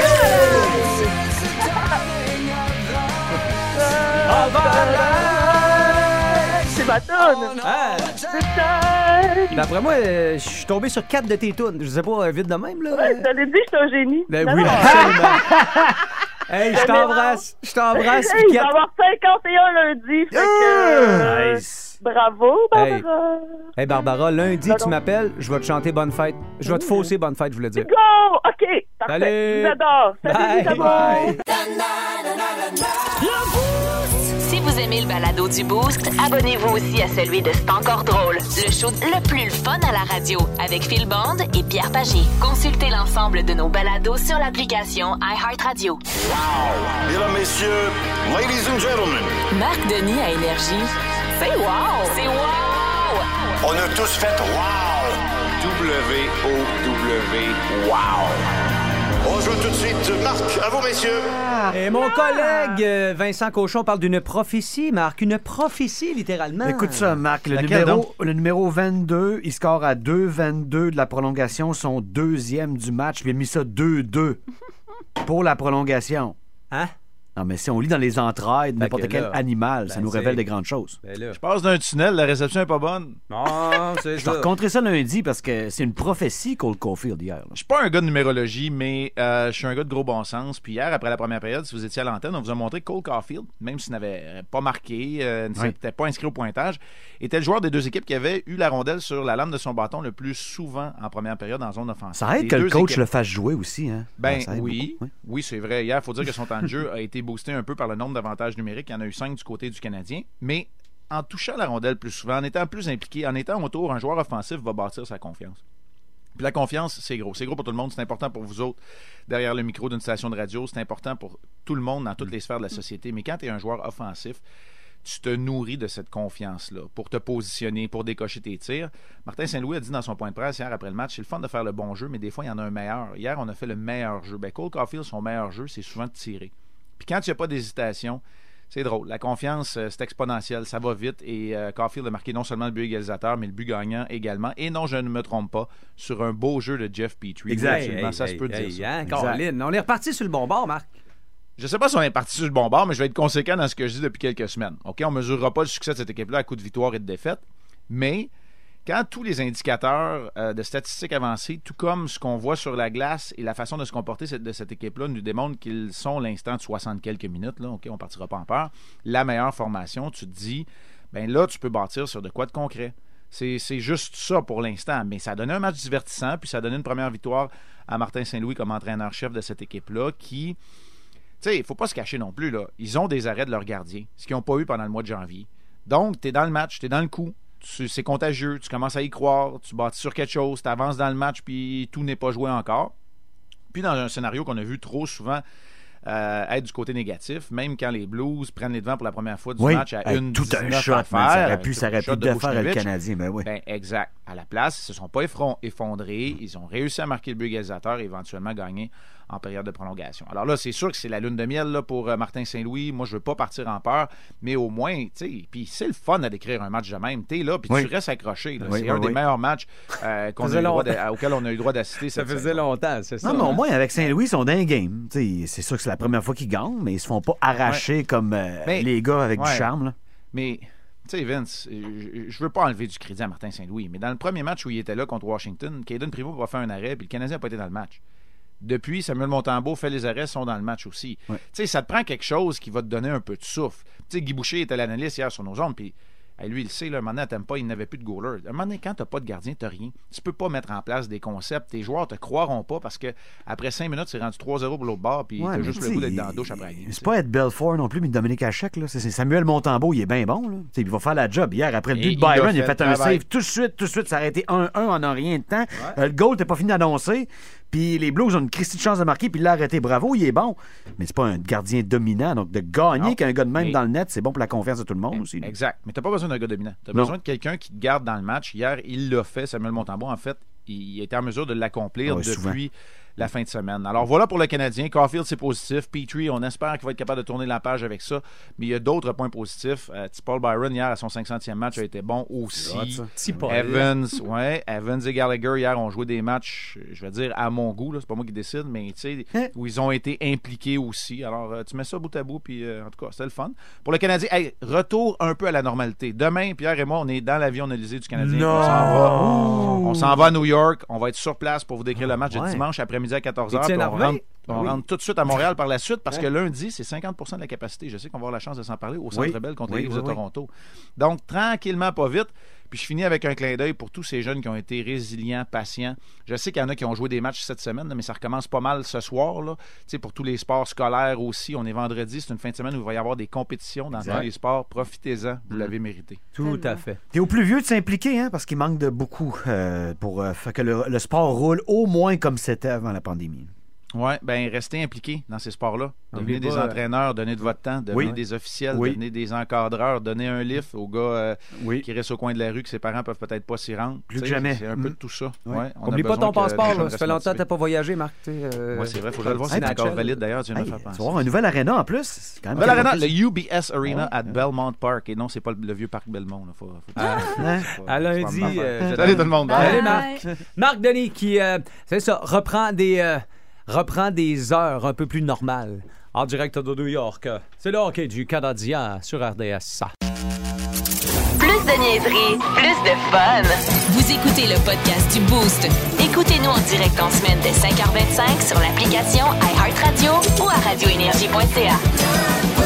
C'est ma toune. D'après moi, je suis tombé sur 4 de tes tounes. Je sais pas, vite de même, là. Ouais, je t'avais dit que j'étais un génie. Ben oui, absolument. Hey, je t'embrasse. Hey, il va y avoir 51 lundi. Fait que, nice. Bravo, Barbara. Hey, Barbara, lundi, tu m'appelles, je vais te chanter Bonne Fête. Je vais te fausser Bonne Fête, je voulais dire. Go! OK, parfait. Salut. Je vous adore. Salut, bye. Si vous aimez le balado du Boost, abonnez-vous aussi à celui de C'est encore drôle, le show le plus fun à la radio, avec Phil Bond et Pierre Pagé. Consultez l'ensemble de nos balados sur l'application iHeartRadio. Wow! Mesdames, messieurs, ladies and gentlemen. Marc Denis à Énergie. C'est wow! C'est wow! On a tous fait wow! W-O-W, wow! On joue tout de suite. Marc, à vous, messieurs. Et mon collègue Vincent Cochon parle d'une prophétie, Marc. Une prophétie, littéralement. Écoute ça, Marc. Le numéro 22, il score à 2-22 de la prolongation, son deuxième du match. Puis il a mis ça 2-2 pour la prolongation. Hein? Non, mais si on lit dans les entrailles de n'importe quel animal, ça nous révèle des grandes choses. Je passe d'un tunnel, la réception n'est pas bonne. Non, c'est Je vais rencontrer ça lundi parce que c'est une prophétie, Cole Caulfield, hier. Je suis pas un gars de numérologie, mais je suis un gars de gros bon sens. Puis hier, après la première période, si vous étiez à l'antenne, on vous a montré que Cole Caulfield, même s'il n'avait pas marqué, n'était pas inscrit au pointage, était le joueur des deux équipes qui avait eu la rondelle sur la lame de son bâton le plus souvent en première période en zone offensive. Ça aide que le coach le fasse jouer aussi. Hein? Oui, c'est vrai. Hier, il faut dire que son temps de jeu a été boosté un peu par le nombre d'avantages numériques. Il y en a eu 5 du côté du Canadien. Mais en touchant la rondelle plus souvent, en étant plus impliqué, en étant autour, un joueur offensif va bâtir sa confiance. Puis la confiance, c'est gros. C'est gros pour tout le monde. C'est important pour vous autres derrière le micro d'une station de radio. C'est important pour tout le monde dans toutes les sphères de la société. Mais quand tu es un joueur offensif, tu te nourris de cette confiance-là pour te positionner, pour décocher tes tirs. Martin Saint-Louis a dit dans son point de presse hier après le match, c'est le fun de faire le bon jeu, mais des fois, il y en a un meilleur. Hier, on a fait le meilleur jeu. Cole Caulfield, son meilleur jeu, c'est souvent de tirer. Puis quand il n'y a pas d'hésitation, c'est drôle. La confiance, c'est exponentiel. Ça va vite. Et Caulfield a marqué non seulement le but égalisateur, mais le but gagnant également. Et non, je ne me trompe pas, sur un beau jeu de Jeff Petrie. Exact. Ça se peut dire ça. Hein, Caroline, on est reparti sur le bon bord, Marc. Je ne sais pas si on est parti sur le bon bord, mais je vais être conséquent dans ce que je dis depuis quelques semaines. OK, on ne mesurera pas le succès de cette équipe-là à coup de victoire et de défaite, mais quand tous les indicateurs de statistiques avancées, tout comme ce qu'on voit sur la glace et la façon de se comporter de cette équipe-là nous démontrent qu'ils sont l'instant de 60 quelques minutes, là, OK, on ne partira pas en peur, la meilleure formation, tu te dis, ben là, tu peux bâtir sur de quoi de concret. C'est juste ça pour l'instant, mais ça a donné un match divertissant, puis ça a donné une première victoire à Martin Saint-Louis comme entraîneur-chef de cette équipe-là qui... Tu sais, il ne faut pas se cacher non plus, là. Ils ont des arrêts de leurs gardiens, ce qu'ils n'ont pas eu pendant le mois de janvier. Donc, tu es dans le match, tu es dans le coup, c'est contagieux, tu commences à y croire, tu bâtis sur quelque chose, tu avances dans le match, puis tout n'est pas joué encore. Puis dans un scénario qu'on a vu trop souvent être du côté négatif, même quand les Blues prennent les devants pour la première fois du match à une tout un shot, à faire, ça aurait pu défaire le Canadien, mais oui. Ben, exact. À la place, ils ne se sont pas effondrés, ils ont réussi à marquer le but égalisateur et éventuellement gagner en période de prolongation. Alors là, c'est sûr que c'est la lune de miel là, pour Martin Saint-Louis. Moi, je veux pas partir en peur, mais au moins, tu sais, puis c'est le fun à décrire un match de même. T'es là, puis tu restes accroché. Là. C'est un des meilleurs matchs auquel on a eu le droit d'assister. Ça faisait longtemps, c'est ça. Non, mais au moins, avec Saint-Louis, ils sont dans un game. T'sais, c'est sûr que c'est la première fois qu'ils gagnent, mais ils se font pas arracher comme les gars avec du charme. Là. Mais... Tu sais, Vince, je veux pas enlever du crédit à Martin Saint-Louis, mais dans le premier match où il était là contre Washington, Caden Primo va faire un arrêt, puis le Canadien n'a pas été dans le match. Depuis, Samuel Montembeault fait les arrêts, sont dans le match aussi. Tu sais, ça te prend quelque chose qui va te donner un peu de souffle. Tu sais, Guy Boucher était l'analyste hier sur nos ondes, puis lui, il sait, là, un moment donné, t'aimes pas, il n'avait plus de goaler. Un moment donné, quand t'as pas de gardien, t'as rien. Tu peux pas mettre en place des concepts. Tes joueurs te croiront pas parce que après 5 minutes, c'est rendu 3-0 pour l'autre bord, puis t'as juste le goût d'être dans la douche après. C'est pas être Belfort non plus, mais Dominique Hachek, là. C'est Samuel Montembeault, il est bien bon, là. T'sais, il va faire la job. Hier, après le but de Byron, il a fait un save tout de suite, ça a été 1-1 en un rien de temps. Le goal n'était pas fini d'annoncer. Puis les Blues ont une christie de chance de marquer, puis il l'a arrêté. Bravo, il est bon. Mais c'est pas un gardien dominant. Donc de gagner qu'un gars de même dans le net, c'est bon pour la confiance de tout le monde aussi. Exact. Mais t'as pas besoin d'un gars dominant. T'as besoin de quelqu'un qui te garde dans le match. Hier, il l'a fait, Samuel Montembeault. En fait, il était en mesure de l'accomplir depuis la fin de semaine. Alors voilà pour le Canadien. Caulfield, c'est positif. Petrie, on espère qu'il va être capable de tourner la page avec ça. Mais il y a d'autres points positifs. Paul Byron, hier, à son 500e match, a été bon aussi. Evans et Gallagher, hier, ont joué des matchs, je vais dire, à mon goût. C'est pas moi qui décide, mais tu sais, où ils ont été impliqués aussi. Alors, tu mets ça bout à bout, puis en tout cas, c'était le fun. Pour le Canadien, retour un peu à la normalité. Demain, Pierre et moi, on est dans l'avion Élysée du Canadien. On s'en va à New York. On va être sur place pour vous décrire le match de dimanche après-midi à 14h. On rentre tout de suite à Montréal par la suite parce que lundi, c'est 50% de la capacité. Je sais qu'on va avoir la chance de s'en parler au Centre Bell contre les Leafs de Toronto. Donc, tranquillement, pas vite. Puis je finis avec un clin d'œil pour tous ces jeunes qui ont été résilients, patients. Je sais qu'il y en a qui ont joué des matchs cette semaine, mais ça recommence pas mal ce soir. Là. Pour tous les sports scolaires aussi. On est vendredi, c'est une fin de semaine où il va y avoir des compétitions dans tous les sports. Profitez-en, vous l'avez mérité. Tout à fait. T'es au plus vieux de s'impliquer, hein, parce qu'il manque de beaucoup pour faire que le sport roule au moins comme c'était avant la pandémie. Oui, bien, restez impliqués dans ces sports-là. Devenez des entraîneurs, donnez de votre temps, devenez des officiels, devenez des encadreurs, donnez un lift aux gars qui restent au coin de la rue, que ses parents peuvent peut-être pas s'y rendre. Plus que jamais. C'est un peu de tout ça. Ouais, oublie pas ton passeport, là. Ça fait longtemps que tu n'as pas voyagé, Marc. Oui, c'est vrai, il faut que je le vois, c'est encore valide d'ailleurs, tu viens de me faire penser. Tu vas avoir un nouvel aréna en plus. C'est quand même arena, le UBS Arena à Belmont Park. Et non, c'est pas le vieux parc Belmont. À lundi. Salut tout le monde. Salut Marc. Marc Denis qui, c'est ça, reprend des heures un peu plus normales. En direct de New York. C'est le hockey du Canadien sur RDS. Plus de niaiserie, plus de fun. Vous écoutez le podcast du Boost. Écoutez-nous en direct en semaine dès 5h25 sur l'application iHeartRadio ou à radioénergie.ca.